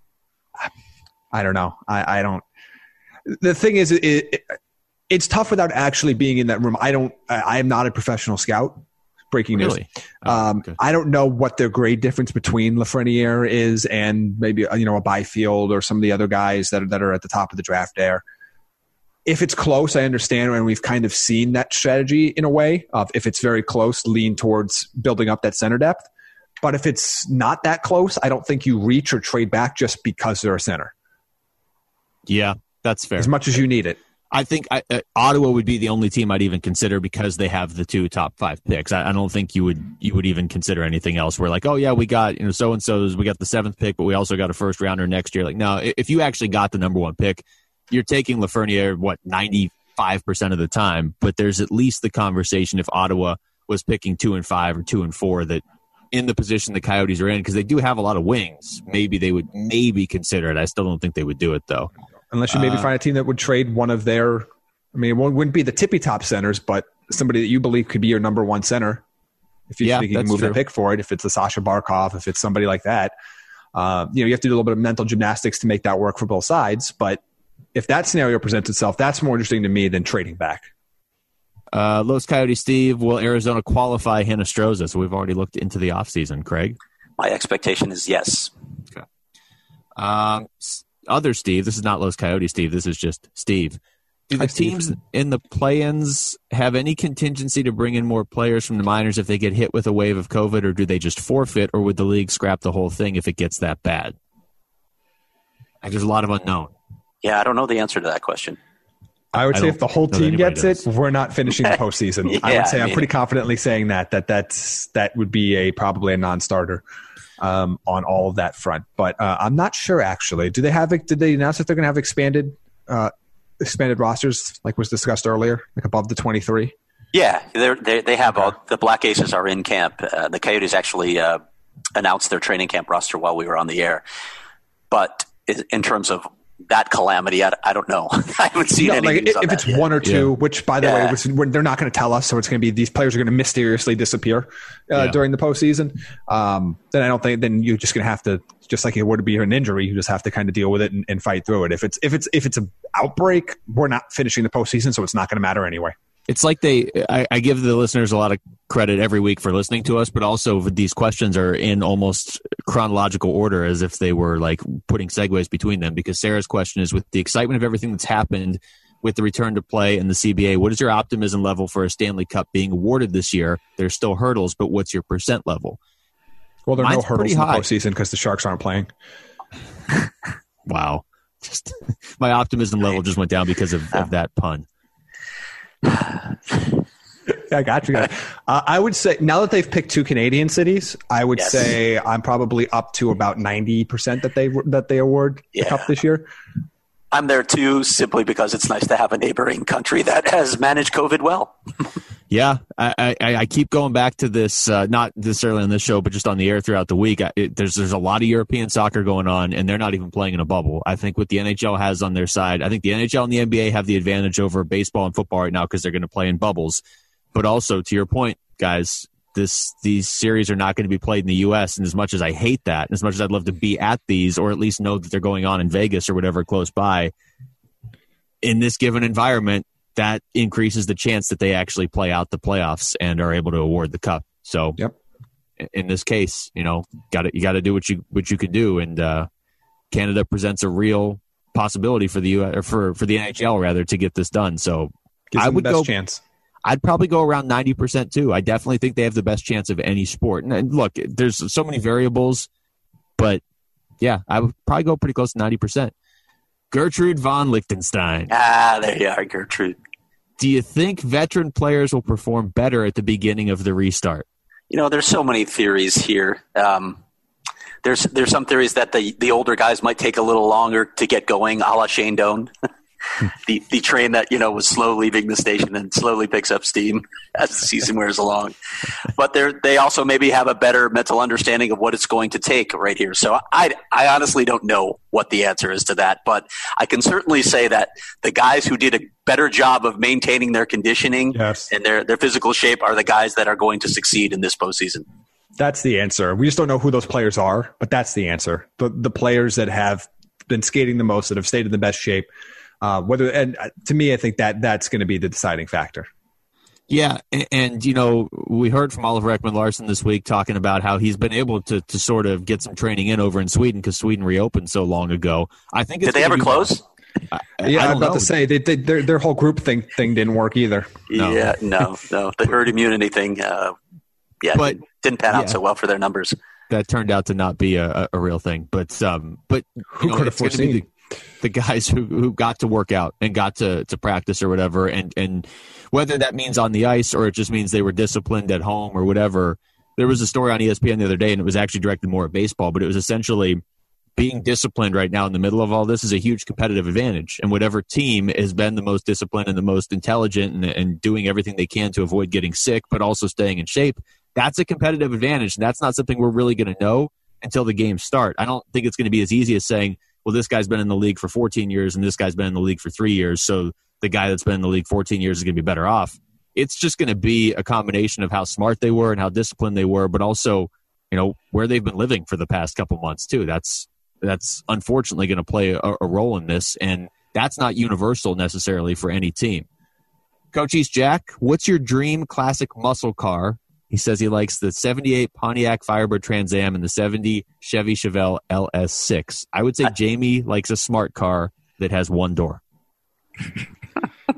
don't know. I don't. The thing is, it's tough without actually being in that room. I am not a professional scout. Breaking news. Really? Okay. I don't know what their grade difference between Lafreniere is and maybe a Byfield or some of the other guys that are at the top of the draft there. If it's close, I understand, and we've kind of seen that strategy in a way of if it's very close, lean towards building up that center depth. But if it's not that close, I don't think you reach or trade back just because they're a center. Yeah, that's fair. As much as you need it. I think Ottawa would be the only team I'd even consider because they have the 2 top 5 picks. I don't think you would even consider anything else. We're like, oh yeah, we got so and so's. We got the 7th pick, but we also got a first rounder next year. Like, no, if you actually got the number 1 pick, you're taking Lafreniere 95% of the time. But there's at least the conversation if Ottawa was picking 2 and 5 or 2 and 4 that in the position the Coyotes are in because they do have a lot of wings. Maybe they would consider it. I still don't think they would do it though. Unless you maybe find a team that would trade one of their, I mean, it wouldn't be the tippy-top centers, but somebody that you believe could be your number 1 center. If you think you can move the pick for it, if it's a Sasha Barkov, if it's somebody like that. You have to do a little bit of mental gymnastics to make that work for both sides. But if that scenario presents itself, that's more interesting to me than trading back. Los Coyotes Steve, will Arizona qualify Hinostroza? So we've already looked into the offseason, Craig. My expectation is yes. Okay. Other Steve, this is not Los Coyotes Steve, this is just Steve. Do the teams in the play-ins have any contingency to bring in more players from the minors if they get hit with a wave of COVID, or do they just forfeit, or would the league scrap the whole thing if it gets that bad? There's a lot of unknown. Yeah, I don't know the answer to that question. I would say if the whole team gets it, we're not finishing the postseason. Yeah, I would say I'm pretty confidently saying that would be probably a non-starter on all of that front. But I'm not sure actually. Did they announce that they're going to have expanded rosters like was discussed earlier, like above the 23? Yeah, they have all the Black Aces are in camp. The Coyotes actually announced their training camp roster while we were on the air. But in terms of that calamity, I don't know. I haven't seen anything. If it's yet. One or two, which by the way, they're not going to tell us, so it's going to be these players are going to mysteriously disappear during the postseason. Then I don't think. Then you're just going to have to, just like it would be an injury, you just have to kind of deal with it and fight through it. If it's an outbreak, we're not finishing the postseason, so it's not going to matter anyway. It's like I give the listeners a lot of credit every week for listening to us, but also these questions are in almost chronological order as if they were like putting segues between them, because Sarah's question is, with the excitement of everything that's happened with the return to play and the CBA, what is your optimism level for a Stanley Cup being awarded this year? There's still hurdles, but what's your percent level? Well, there are no hurdles in the postseason because the Sharks aren't playing. Wow. Just my optimism level just went down because of that pun. I got you. I would say now that they've picked two Canadian cities, I would say I'm probably up to about 90% that they award the Cup this year. I'm there too, simply because it's nice to have a neighboring country that has managed COVID well. Yeah, I keep going back to this, not necessarily on this show, but just on the air throughout the week. There's a lot of European soccer going on, and they're not even playing in a bubble. I think what the NHL has on their side, I think the NHL and the NBA have the advantage over baseball and football right now because they're going to play in bubbles. But also, to your point, guys, these series are not going to be played in the U.S., and as much as I hate that, and as much as I'd love to be at these, or at least know that they're going on in Vegas or whatever close by, in this given environment, that increases the chance that they actually play out the playoffs and are able to award the Cup. So, in this case, you got to do what you can do, and Canada presents a real possibility for the US, or for the NHL rather, to get this done. So, I would go chance. I'd probably go around 90% too. I definitely think they have the best chance of any sport. And look, there's so many variables, but yeah, I would probably go pretty close to 90%. Gertrude von Lichtenstein. There you are, Gertrude. Do you think veteran players will perform better at the beginning of the restart? There's so many theories here. There's some theories that the older guys might take a little longer to get going, a la Shane Doan. the train that was slow leaving the station and slowly picks up steam as the season wears along. But they also maybe have a better mental understanding of what it's going to take right here. So I honestly don't know what the answer is to that, but I can certainly say that the guys who did a better job of maintaining their conditioning and their physical shape are the guys that are going to succeed in this postseason. That's the answer. We just don't know who those players are, but that's the answer. The players that have been skating the most, that have stayed in the best shape. To me, I think that's going to be the deciding factor. Yeah, and we heard from Oliver Ekman-Larsson this week talking about how he's been able to sort of get some training in over in Sweden because Sweden reopened so long ago. I think did they ever close? I'm about to say their whole group thing didn't work either. No. Yeah, no, the herd immunity thing. But didn't pan out so well for their numbers. That turned out to not be a real thing. But who could have foreseen? The guys who got to work out and got to practice or whatever, and whether that means on the ice or it just means they were disciplined at home or whatever. There was a story on ESPN the other day, and it was actually directed more at baseball, but it was essentially being disciplined right now in the middle of all this is a huge competitive advantage. And whatever team has been the most disciplined and the most intelligent and doing everything they can to avoid getting sick, but also staying in shape, that's a competitive advantage. And that's not something we're really going to know until the games start. I don't think it's going to be as easy as saying, well, this guy's been in the league for 14 years and this guy's been in the league for 3 years, so the guy that's been in the league 14 years is going to be better off. It's just going to be a combination of how smart they were and how disciplined they were, but also, where they've been living for the past couple months too. That's unfortunately going to play a role in this, and that's not universal necessarily for any team. Coach East Jack, what's your dream classic muscle car? He says he likes the 78 Pontiac Firebird Trans Am and the 70 Chevy Chevelle LS6. I would say Jamie likes a smart car that has one door.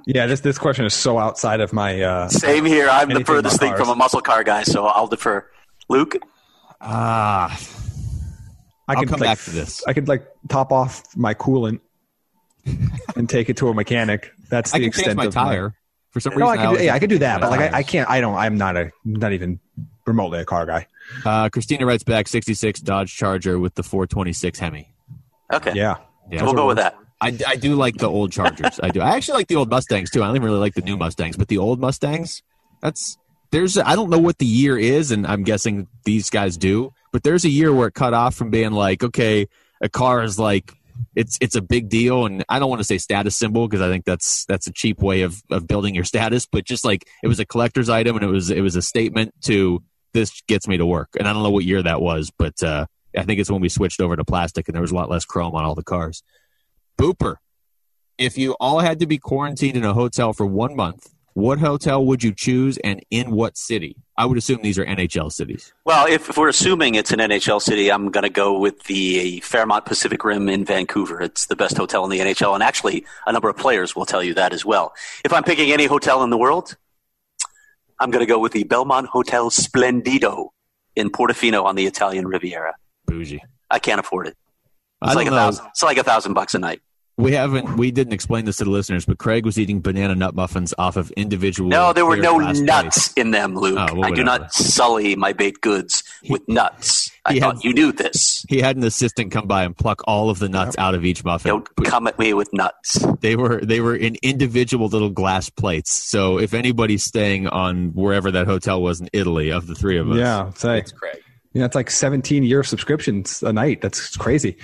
Yeah, this question is so outside of my. Same here. I'm the furthest thing from a muscle car guy, so I'll defer. Luke? I'll come back to this. I could top off my coolant and take it to a mechanic. That's the extent of my tire. For some reason, I could do that, but I can't. I'm not even remotely a car guy. Christina writes back 66 Dodge Charger with the 426 Hemi. Okay. Yeah. We'll go with that. I do like the old Chargers. I do. I actually like the old Mustangs too. I don't even really like the new Mustangs, but the old Mustangs. I don't know what the year is, and I'm guessing these guys do. But there's a year where it cut off from being like, okay, a car is like it's a big deal, and I don't want to say status symbol because I think that's a cheap way of building your status, but just like it was a collector's item, and it was a statement to this gets me to work. And I don't know what year that was, but I think it's when we switched over to plastic, and there was a lot less chrome on all the cars. Booper, if you all had to be quarantined in a hotel for 1 month, what hotel would you choose and in what city? I would assume these are NHL cities. Well, if we're assuming it's an NHL city, I'm going to go with the Fairmont Pacific Rim in Vancouver. It's the best hotel in the NHL, and actually a number of players will tell you that as well. If I'm picking any hotel in the world, I'm going to go with the Belmont Hotel Splendido in Portofino on the Italian Riviera. Bougie. I can't afford it. It's like $1,000 a night. We didn't explain this to the listeners, but Craig was eating banana nut muffins off of individual. No, there were no nuts in them, Luke. I do not sully my baked goods with nuts. I thought you knew this. He had an assistant come by and pluck all of the nuts out of each muffin. Don't come at me with nuts. They were in individual little glass plates. So if anybody's staying on wherever that hotel was in Italy, of the three of us, it's Craig. Yeah, it's like 17-year subscriptions a night. That's crazy.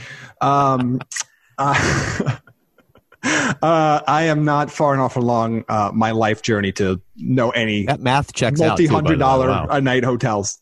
I am not far enough along my life journey to know any that math checks multi-$100 a night hotels.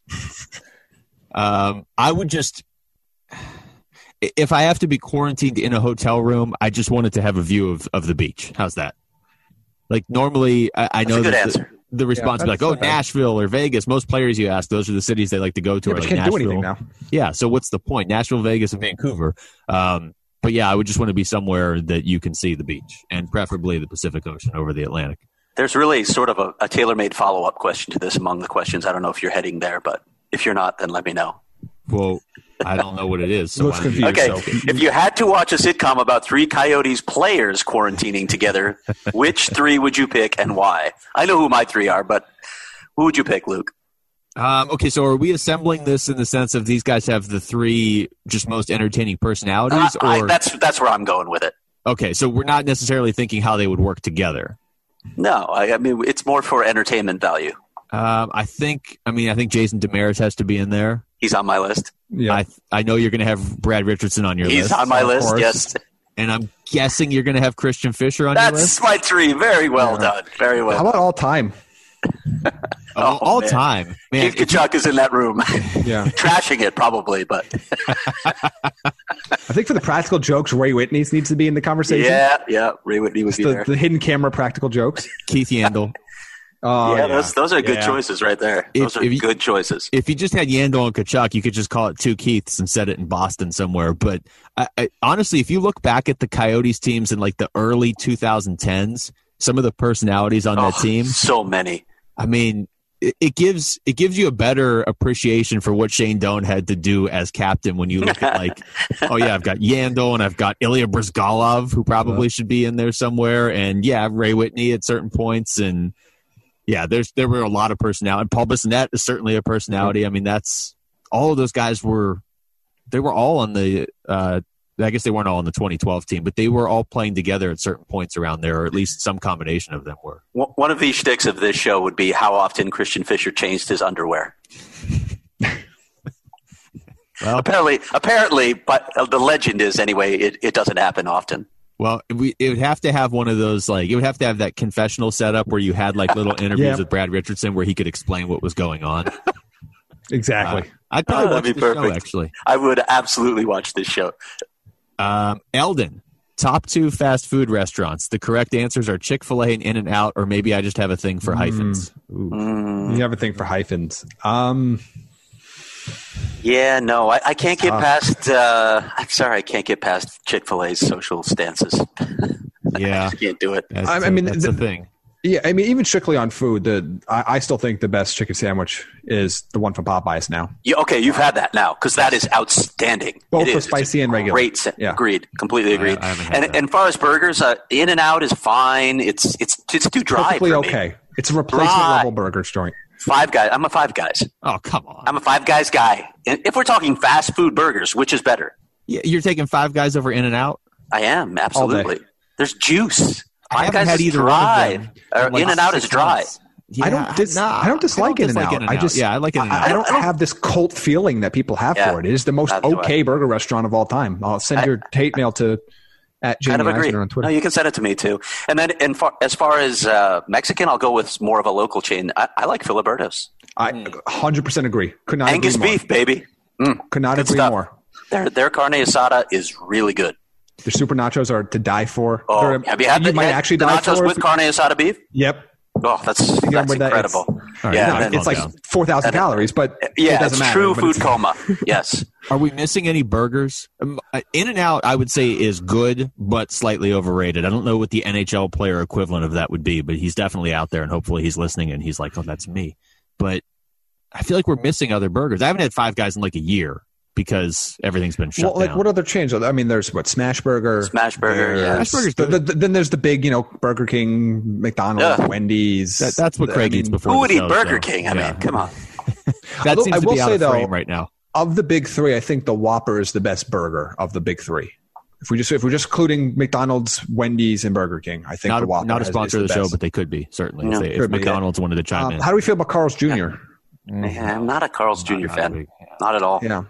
I would just, if I have to be quarantined in a hotel room, I just wanted to have a view of the beach. How's that? Like normally, I know that the response would be like, "Oh, Nashville or Vegas." Most players you ask, those are the cities they like to go to. But like you can't Nashville. do anything now. Yeah, so what's the point? Nashville, Vegas, and Vancouver. But yeah, I would just want to be somewhere that you can see the beach, and preferably the Pacific Ocean over the Atlantic. There's really sort of a tailor-made follow-up question to this among the questions. I don't know if you're heading there, but if you're not, then let me know. Well, I don't know what it is. So Looks confused. Okay, if you had to watch a sitcom about three Coyotes players quarantining together, which three would you pick and why? I know who my three are, but who would you pick, Luke? Okay, so are we assembling this in the sense of these guys have the three just most entertaining personalities? Or that's where I'm going with it. Okay, so we're not necessarily thinking how they would work together. No, I mean it's more for entertainment value. I think Jason Demeris has to be in there. He's on my list. Yeah, I know you're going to have Brad Richardson on your list. He's on my list, yes. And I'm guessing you're going to have Christian Fisher on your list? That's my three. Very well done. Very well. How about all time? all time. Man, Keith Tkachuk is in that room. Yeah. Trashing it, probably, but. I think for the practical jokes, Ray Whitney needs to be in the conversation. Yeah. Ray Whitney would be there. The hidden camera practical jokes. Keith Yandel. Those are good choices right there. Those are good choices. If you just had Yandel and Tkachuk, you could just call it two Keiths and set it in Boston somewhere. But I, honestly, if you look back at the Coyotes teams in like the early 2010s, some of the personalities on that team. So many. I mean, it gives you a better appreciation for what Shane Doan had to do as captain when you look at like, I've got Yandel and I've got Ilya Bryzgalov, who probably should be in there somewhere. And Ray Whitney at certain points. And there were a lot of personality. Paul Bissonnette is certainly a personality. I mean, all of those guys were all on the, I guess they weren't all on the 2012 team, but they were all playing together at certain points around there, or at least some combination of them were. One of the shticks of this show would be how often Christian Fisher changed his underwear. Well, apparently, but the legend is anyway, it doesn't happen often. Well, it would have to have one of those, like, it would have to have that confessional setup where you had like little interviews with Brad Richardson where he could explain what was going on. Exactly. I'd probably watch this show, actually. I would absolutely watch this show. Eldon, top 2 fast food restaurants. The correct answers are Chick-fil-A and In-N-Out, or maybe I just have a thing for hyphens. You have a thing for hyphens. I can't get past. I'm sorry, I can't get past Chick-fil-A's social stances. Yeah. I just can't do it. That's the thing. Yeah, I mean, even strictly on food, I still think the best chicken sandwich is the one from Popeyes now. Okay, you've had that now because that is outstanding. Both for spicy and regular. Great, agreed, completely agreed. I haven't had that. And as far as burgers, In-N-Out is fine. It's too dry. Perfectly for me. okay. It's a replacement level burgers joint. Five Guys. I'm a Five Guys. Oh, come on. I'm a Five Guys guy. And if we're talking fast food burgers, which is better? Yeah, you're taking Five Guys over In-N-Out? I am absolutely. There's juice. I Five haven't Guys had is either dry. one of them. In-N-Out is dry. Yeah, I don't dislike In-N-Out. I like In-N-Out. I don't have this cult feeling that people have for it. It is the most okay burger restaurant of all time. I'll send your hate mail to at Jamie Eisner on Twitter. No, you can send it to me too. And then, as far as Mexican, I'll go with more of a local chain. I like Filiberto's. I 100% agree. Could not Angus agree more. beef, baby. Could not agree stuff. more. Their carne asada is really good. Their super nachos are to die for. Oh, have you had the nachos with carne asada beef? Yep. Oh, that's incredible. It's like 4,000 calories, but it doesn't matter. True food coma. Yes. Are we missing any burgers? In-N-Out, I would say, is good, but slightly overrated. I don't know what the NHL player equivalent of that would be, but he's definitely out there, and hopefully he's listening, and he's like, oh, that's me. But I feel like we're missing other burgers. I haven't had Five Guys in like a year because everything's been shut down. Like what other chains? I mean, there's Smash Burger. Smash Burger, yeah. Smash Burger's good. Then there's the big, Burger King, McDonald's, Wendy's. That's what Craig eats before. Who would the eat show, Burger so, King? I mean, come on. That seems to be out of though, frame right now. Of the big three, I think the Whopper is the best burger of the big three. If we're just including McDonald's, Wendy's, and Burger King, I think the Whopper not a sponsor of the show, best. but they could be certainly No, if McDonald's wanted to chime in. How do we feel about Carl's Jr.? I'm not a Carl's Jr. fan. Not at all. Yeah.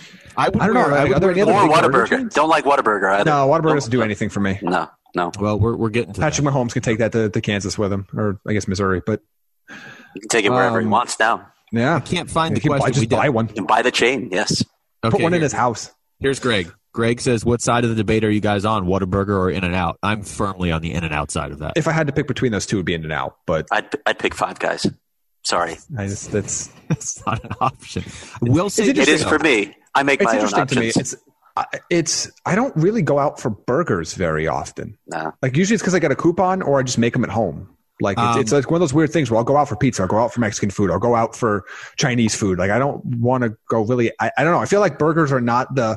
I don't know. Are there any other Or big burger Whataburger. chains? Don't like Whataburger either. No, Whataburger doesn't do anything for me. No. Well, we're getting to Patrick Mahomes can take that to Kansas with him, or I guess Missouri. But You can take it wherever he wants now. yeah, can't find the He can question. just buy one. You can buy the chain, yes. Put one in his house. Here's Greg. Greg says, what side of the debate are you guys on, Whataburger or In-N-Out? I'm firmly on the In-N-Out side of that. If I had to pick between those two, it would be In-N-Out. But I'd pick Five Guys. Sorry. that's That's not an option. We'll see. It is for me. I make my own interesting options. to me. It's I don't really go out for burgers very often. No. Like usually it's because I get a coupon or I just make them at home. Like it's like one of those weird things where I'll go out for pizza, I'll go out for Mexican food, I'll go out for Chinese food. Like I don't want to go really. I don't know. I feel like burgers are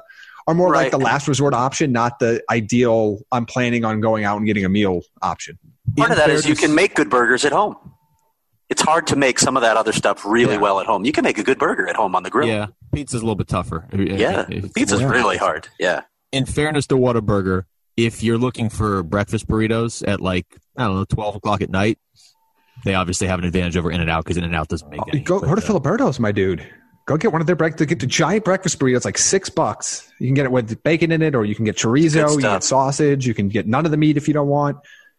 more like the last resort option, not the ideal. I'm planning on going out and getting a meal option. Part of that is you can make good burgers at home. It's hard to make some of that other stuff really well at home. You can make a good burger at home on the grill. Yeah, pizza's a little bit tougher. Yeah, pizza's really hard. Yeah. In fairness to Whataburger, if you're looking for breakfast burritos at 12 o'clock at night, they obviously have an advantage over In-N-Out because In-N-Out doesn't make any. Go to Filiberto's, my dude. Go get one of their breakfast. Get the giant breakfast burrito. It's like $6. You can get it with bacon in it, or you can get chorizo. You can get sausage. You can get none of the meat if you don't want.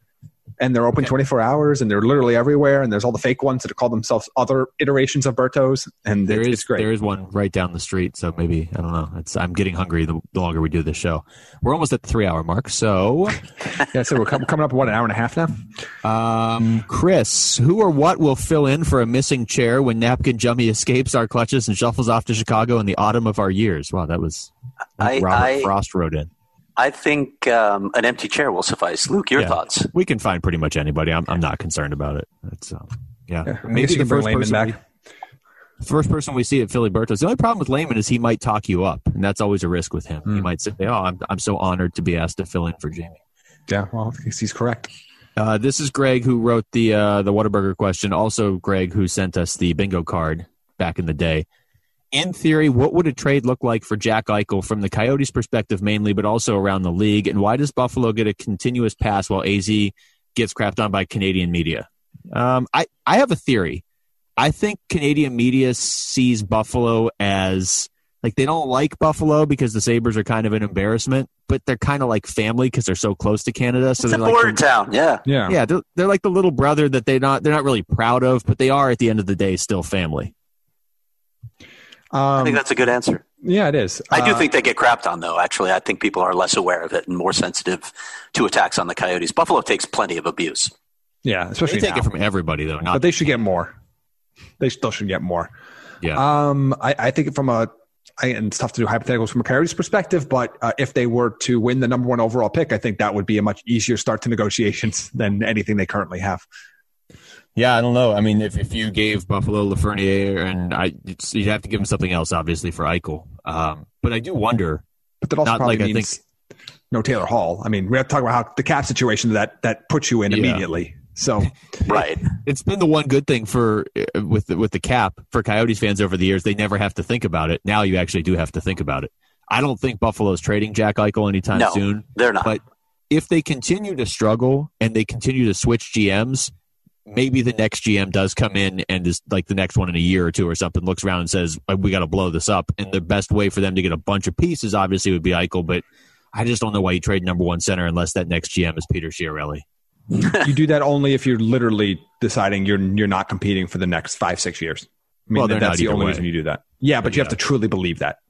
And they're open 24 hours, and they're literally everywhere. And there's all the fake ones that call themselves other iterations of Berto's, and it's great. There is one right down the street, so maybe, I don't know. I'm getting hungry the longer we do this show. We're almost at the 3-hour mark, so... Yeah, so we're coming up, an hour and a half now? Chris, who or what will fill in for a missing chair when Napkin Jummy escapes our clutches and shuffles off to Chicago in the autumn of our years? Wow, that was... Robert Frost wrote in. I think an empty chair will suffice. Luke, your thoughts? We can find pretty much anybody. I'm not concerned about it. It's, maybe the first person back. First person we see at Filiberto's. The only problem with Lehman is he might talk you up, and that's always a risk with him. He might say, "Oh, I'm so honored to be asked to fill in for Jamie." Yeah, well, he's correct. This is Greg who wrote the Whataburger question. Also, Greg who sent us the bingo card back in the day. In theory, what would a trade look like for Jack Eichel from the Coyotes' perspective mainly, but also around the league? And why does Buffalo get a continuous pass while AZ gets crapped on by Canadian media? I have a theory. I think Canadian media sees Buffalo as, like, they don't like Buffalo because the Sabres are kind of an embarrassment, but they're kind of like family because they're so close to Canada. So it's they're a border town, yeah. They're like the little brother that they're not really proud of, but they are at the end of the day still family. I think that's a good answer. Yeah, it is. I do think they get crapped on, though. Actually, I think people are less aware of it and more sensitive to attacks on the Coyotes. Buffalo takes plenty of abuse. Yeah, especially they take it from everybody, though. But they should get more. They still should get more. Yeah. I think from a and it's tough to do hypotheticals from a Coyotes perspective, but if they were to win the number 1 overall pick, I think that would be a much easier start to negotiations than anything they currently have. Yeah, I don't know. I mean, if you gave Buffalo Lafreniere, you'd have to give him something else, obviously, for Eichel. But I do wonder. But that also probably means no Taylor Hall. I mean, we have to talk about how the cap situation that puts you in immediately. So right, it's been the one good thing for with the cap for Coyotes fans over the years. They never have to think about it. Now you actually do have to think about it. I don't think Buffalo's trading Jack Eichel anytime soon. They're not. But if they continue to struggle and they continue to switch GMs, maybe the next GM does come in and is like the next one in a year or two or something, looks around and says, we got to blow this up. And the best way for them to get a bunch of pieces obviously would be Eichel, but I just don't know why you trade number 1 center unless that next GM is Peter Chiarelli. You do that only if you're literally deciding you're not competing for the next 5-6 years. I mean, that's the only reason you do that. Yeah, but you have to truly believe that.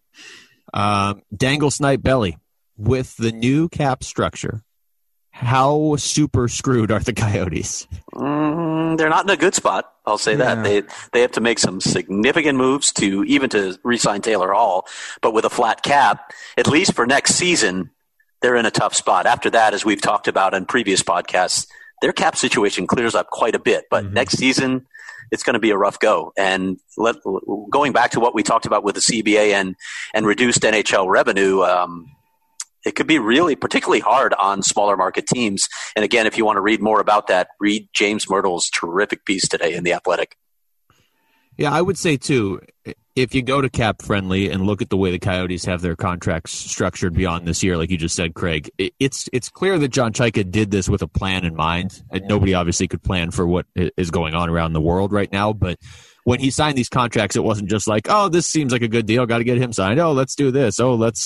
Dangle Snipe Belly, with the new cap structure, how super screwed are the Coyotes? They're not in a good spot. I'll say that. They have to make some significant moves to re-sign Taylor Hall. But with a flat cap, at least for next season, they're in a tough spot. After that, as we've talked about in previous podcasts, their cap situation clears up quite a bit. But next season, it's going to be a rough go. And going back to what we talked about with the CBA and reduced NHL revenue, it could be really particularly hard on smaller market teams. And again, if you want to read more about that, read James Myrtle's terrific piece today in The Athletic. Yeah, I would say, too, if you go to Cap Friendly and look at the way the Coyotes have their contracts structured beyond this year, like you just said, Craig, it's clear that John Chayka did this with a plan in mind. And nobody obviously could plan for what is going on around the world right now. But when he signed these contracts, it wasn't just like, oh, this seems like a good deal, got to get him signed. Oh, let's do this. Oh, let's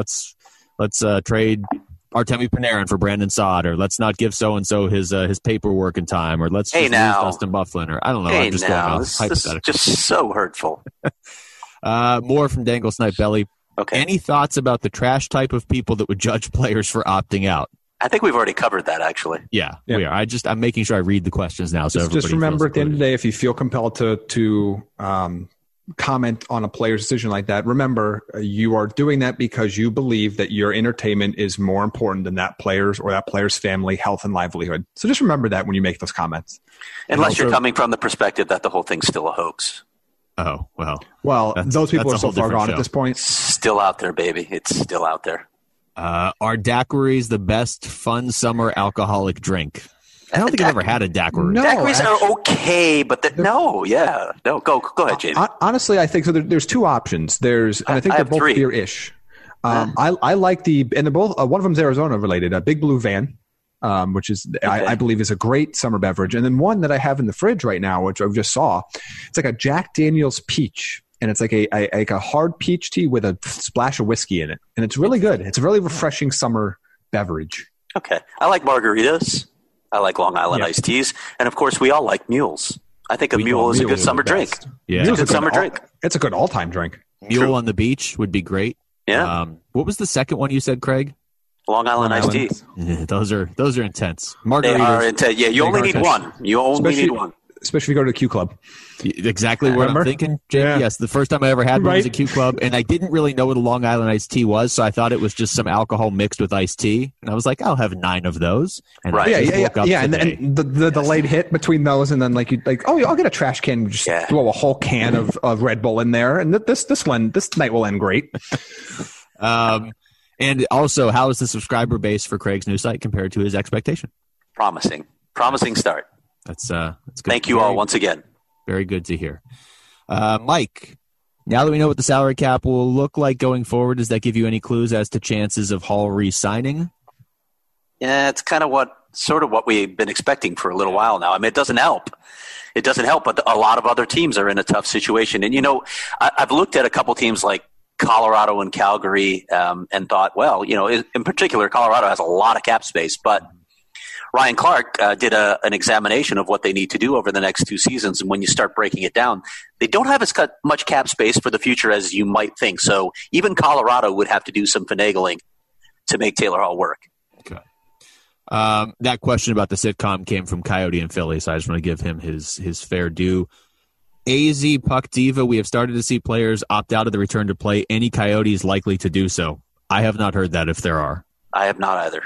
trade Artemi Panarin for Brandon Saad, or let's not give so-and-so his paperwork in time, or let's just lose Dustin Byfuglien, or I don't know. I'm just going off hypothetical. This is just so hurtful. More from Dangle Snipe Belly. Okay. Any thoughts about the trash type of people that would judge players for opting out? I think we've already covered that, actually. Yeah. We are. I'm making sure I read the questions now. So just remember, at the end of the day, if you feel compelled to comment on a player's decision like that, remember you are doing that because you believe that your entertainment is more important than that player's or that player's family, health, and livelihood. So just remember that when you make those comments. Unless you're coming from the perspective that the whole thing's still a hoax. Oh, well, those people are so far gone at this point. Still out there, baby. It's still out there. Are daiquiris the best fun summer alcoholic drink? I don't think I've ever had a daiquiri. No, daiquiris are okay, but go ahead, Jamie. Honestly, I think so. There's 2 options. And I think they're both beer-ish. I like and they're both. One of them's Arizona related. A Big Blue Van, which is I believe is a great summer beverage, and then one that I have in the fridge right now, which I just saw. It's like a Jack Daniel's peach, and it's like a hard peach tea with a splash of whiskey in it, and it's really good. It's a really refreshing summer beverage. Okay, I like margaritas. I like Long Island iced teas. And, of course, we all like mules. I think a mule is a good summer drink. Yeah. It's a good summer drink. It's a good all-time drink. Mule on the beach would be great. Yeah. What was the second one you said, Craig? Long Island iced tea. Yeah, those are intense. Margaritas. They are intense. Yeah, you only need one. Need one. Especially if you go to the Q Club. Exactly what I'm thinking, Jim. Yeah. Yes, the first time I ever had one was a Q Club, and I didn't really know what a Long Island iced tea was, so I thought it was just some alcohol mixed with iced tea. And I was like, I'll have 9 of those. And and the delayed hit between those, and then I'll get a trash can, just throw a whole can of Red Bull in there, and this night will end great. And also, how is the subscriber base for Craig's new site compared to his expectation? Promising start. That's good. Thank you all once again. Very good to hear. Mike, now that we know what the salary cap will look like going forward, does that give you any clues as to chances of Hall re-signing? Yeah, it's kind of what we've been expecting for a little while now. I mean, it doesn't help. But a lot of other teams are in a tough situation. And, I've looked at a couple teams like Colorado and Calgary and thought, well, in particular, Colorado has a lot of cap space, but Ryan Clark did an examination of what they need to do over the next 2 seasons, and when you start breaking it down, they don't have as much cap space for the future as you might think. So even Colorado would have to do some finagling to make Taylor Hall work. Okay. That question about the sitcom came from Coyote and Philly, so I just want to give him his fair due. AZ Puck Diva, we have started to see players opt out of the return to play. Any Coyotes likely to do so? I have not heard that if there are. I have not either.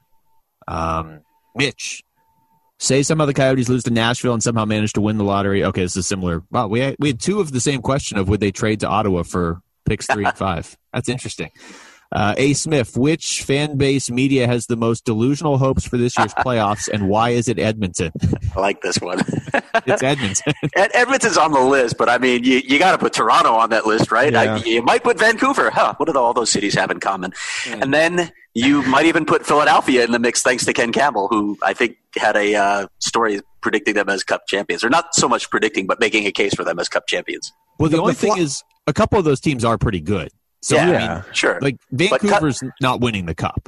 Mitch, say somehow the Coyotes lose to Nashville and somehow manage to win the lottery. Okay, this is similar. Wow, we had two of the same question of would they trade to Ottawa for picks 3 and 5. That's interesting. A. Smith, which fan base media has the most delusional hopes for this year's playoffs, and why is it Edmonton? I like this one. It's Edmonton. Edmonton's on the list, but I mean, you got to put Toronto on that list, right? Yeah. You might put Vancouver. What do all those cities have in common? And then you might even put Philadelphia in the mix, thanks to Ken Campbell, who I think had a story predicting them as Cup champions, or not so much predicting, but making a case for them as Cup champions. Well, the only thing is, a couple of those teams are pretty good. So, yeah, I mean, sure. Like, Vancouver's not winning the Cup.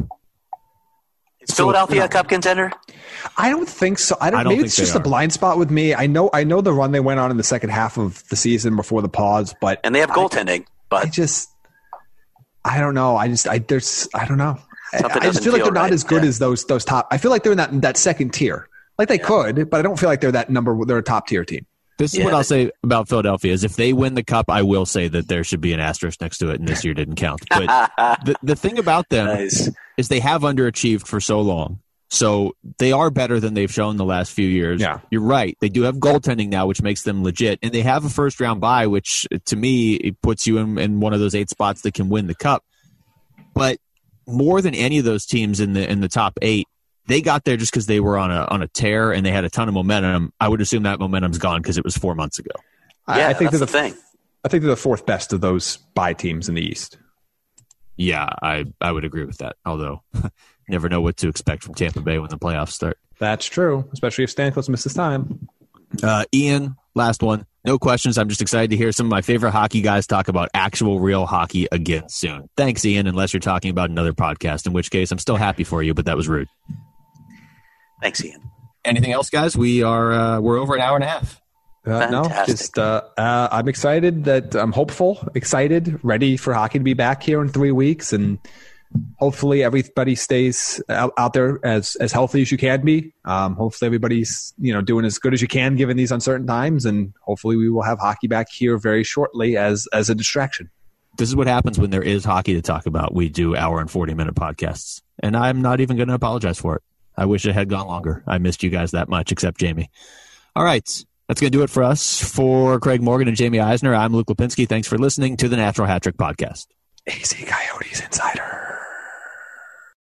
Is Philadelphia a Cup contender? I don't think so. Maybe it's just a blind spot with me. I know the run they went on in the second half of the season before the pause, but and they have goaltending. But I don't know. I don't know. Something I just feel like they're not right. as good as those top. I feel like they're in that second tier. Like they could, but I don't feel like they're a top tier team. This is what I'll say about Philadelphia is if they win the Cup, I will say that there should be an asterisk next to it, and this year didn't count. But the thing about them is they have underachieved for so long. So they are better than they've shown the last few years. Yeah. You're right. They do have goaltending now, which makes them legit. And they have a first-round bye, which to me it puts you in one of those 8 spots that can win the Cup. But more than any of those teams in the top 8, they got there just because they were on a tear and they had a ton of momentum. I would assume that momentum's gone because it was 4 months ago. Yeah, I think that's the thing. I think they're the 4th best of those bye teams in the East. Yeah, I would agree with that. Although, never know what to expect from Tampa Bay when the playoffs start. That's true, especially if Stamkos misses time. Ian, last one. No questions. I'm just excited to hear some of my favorite hockey guys talk about actual real hockey again soon. Thanks, Ian, unless you're talking about another podcast, in which case I'm still happy for you, but that was rude. Thanks, Ian. Anything else, guys? We're over an hour and a half. No, just I'm excited that I'm hopeful, excited, ready for hockey to be back here in 3 weeks, and hopefully everybody stays out there as healthy as you can be. Hopefully everybody's doing as good as you can given these uncertain times, and hopefully we will have hockey back here very shortly as a distraction. This is what happens when there is hockey to talk about. We do hour and 40-minute podcasts, and I'm not even going to apologize for it. I wish it had gone longer. I missed you guys that much, except Jamie. All right. That's going to do it for us. For Craig Morgan and Jamie Eisner, I'm Luke Lipinski. Thanks for listening to the Natural Hat Trick Podcast. AZ Coyotes Insider.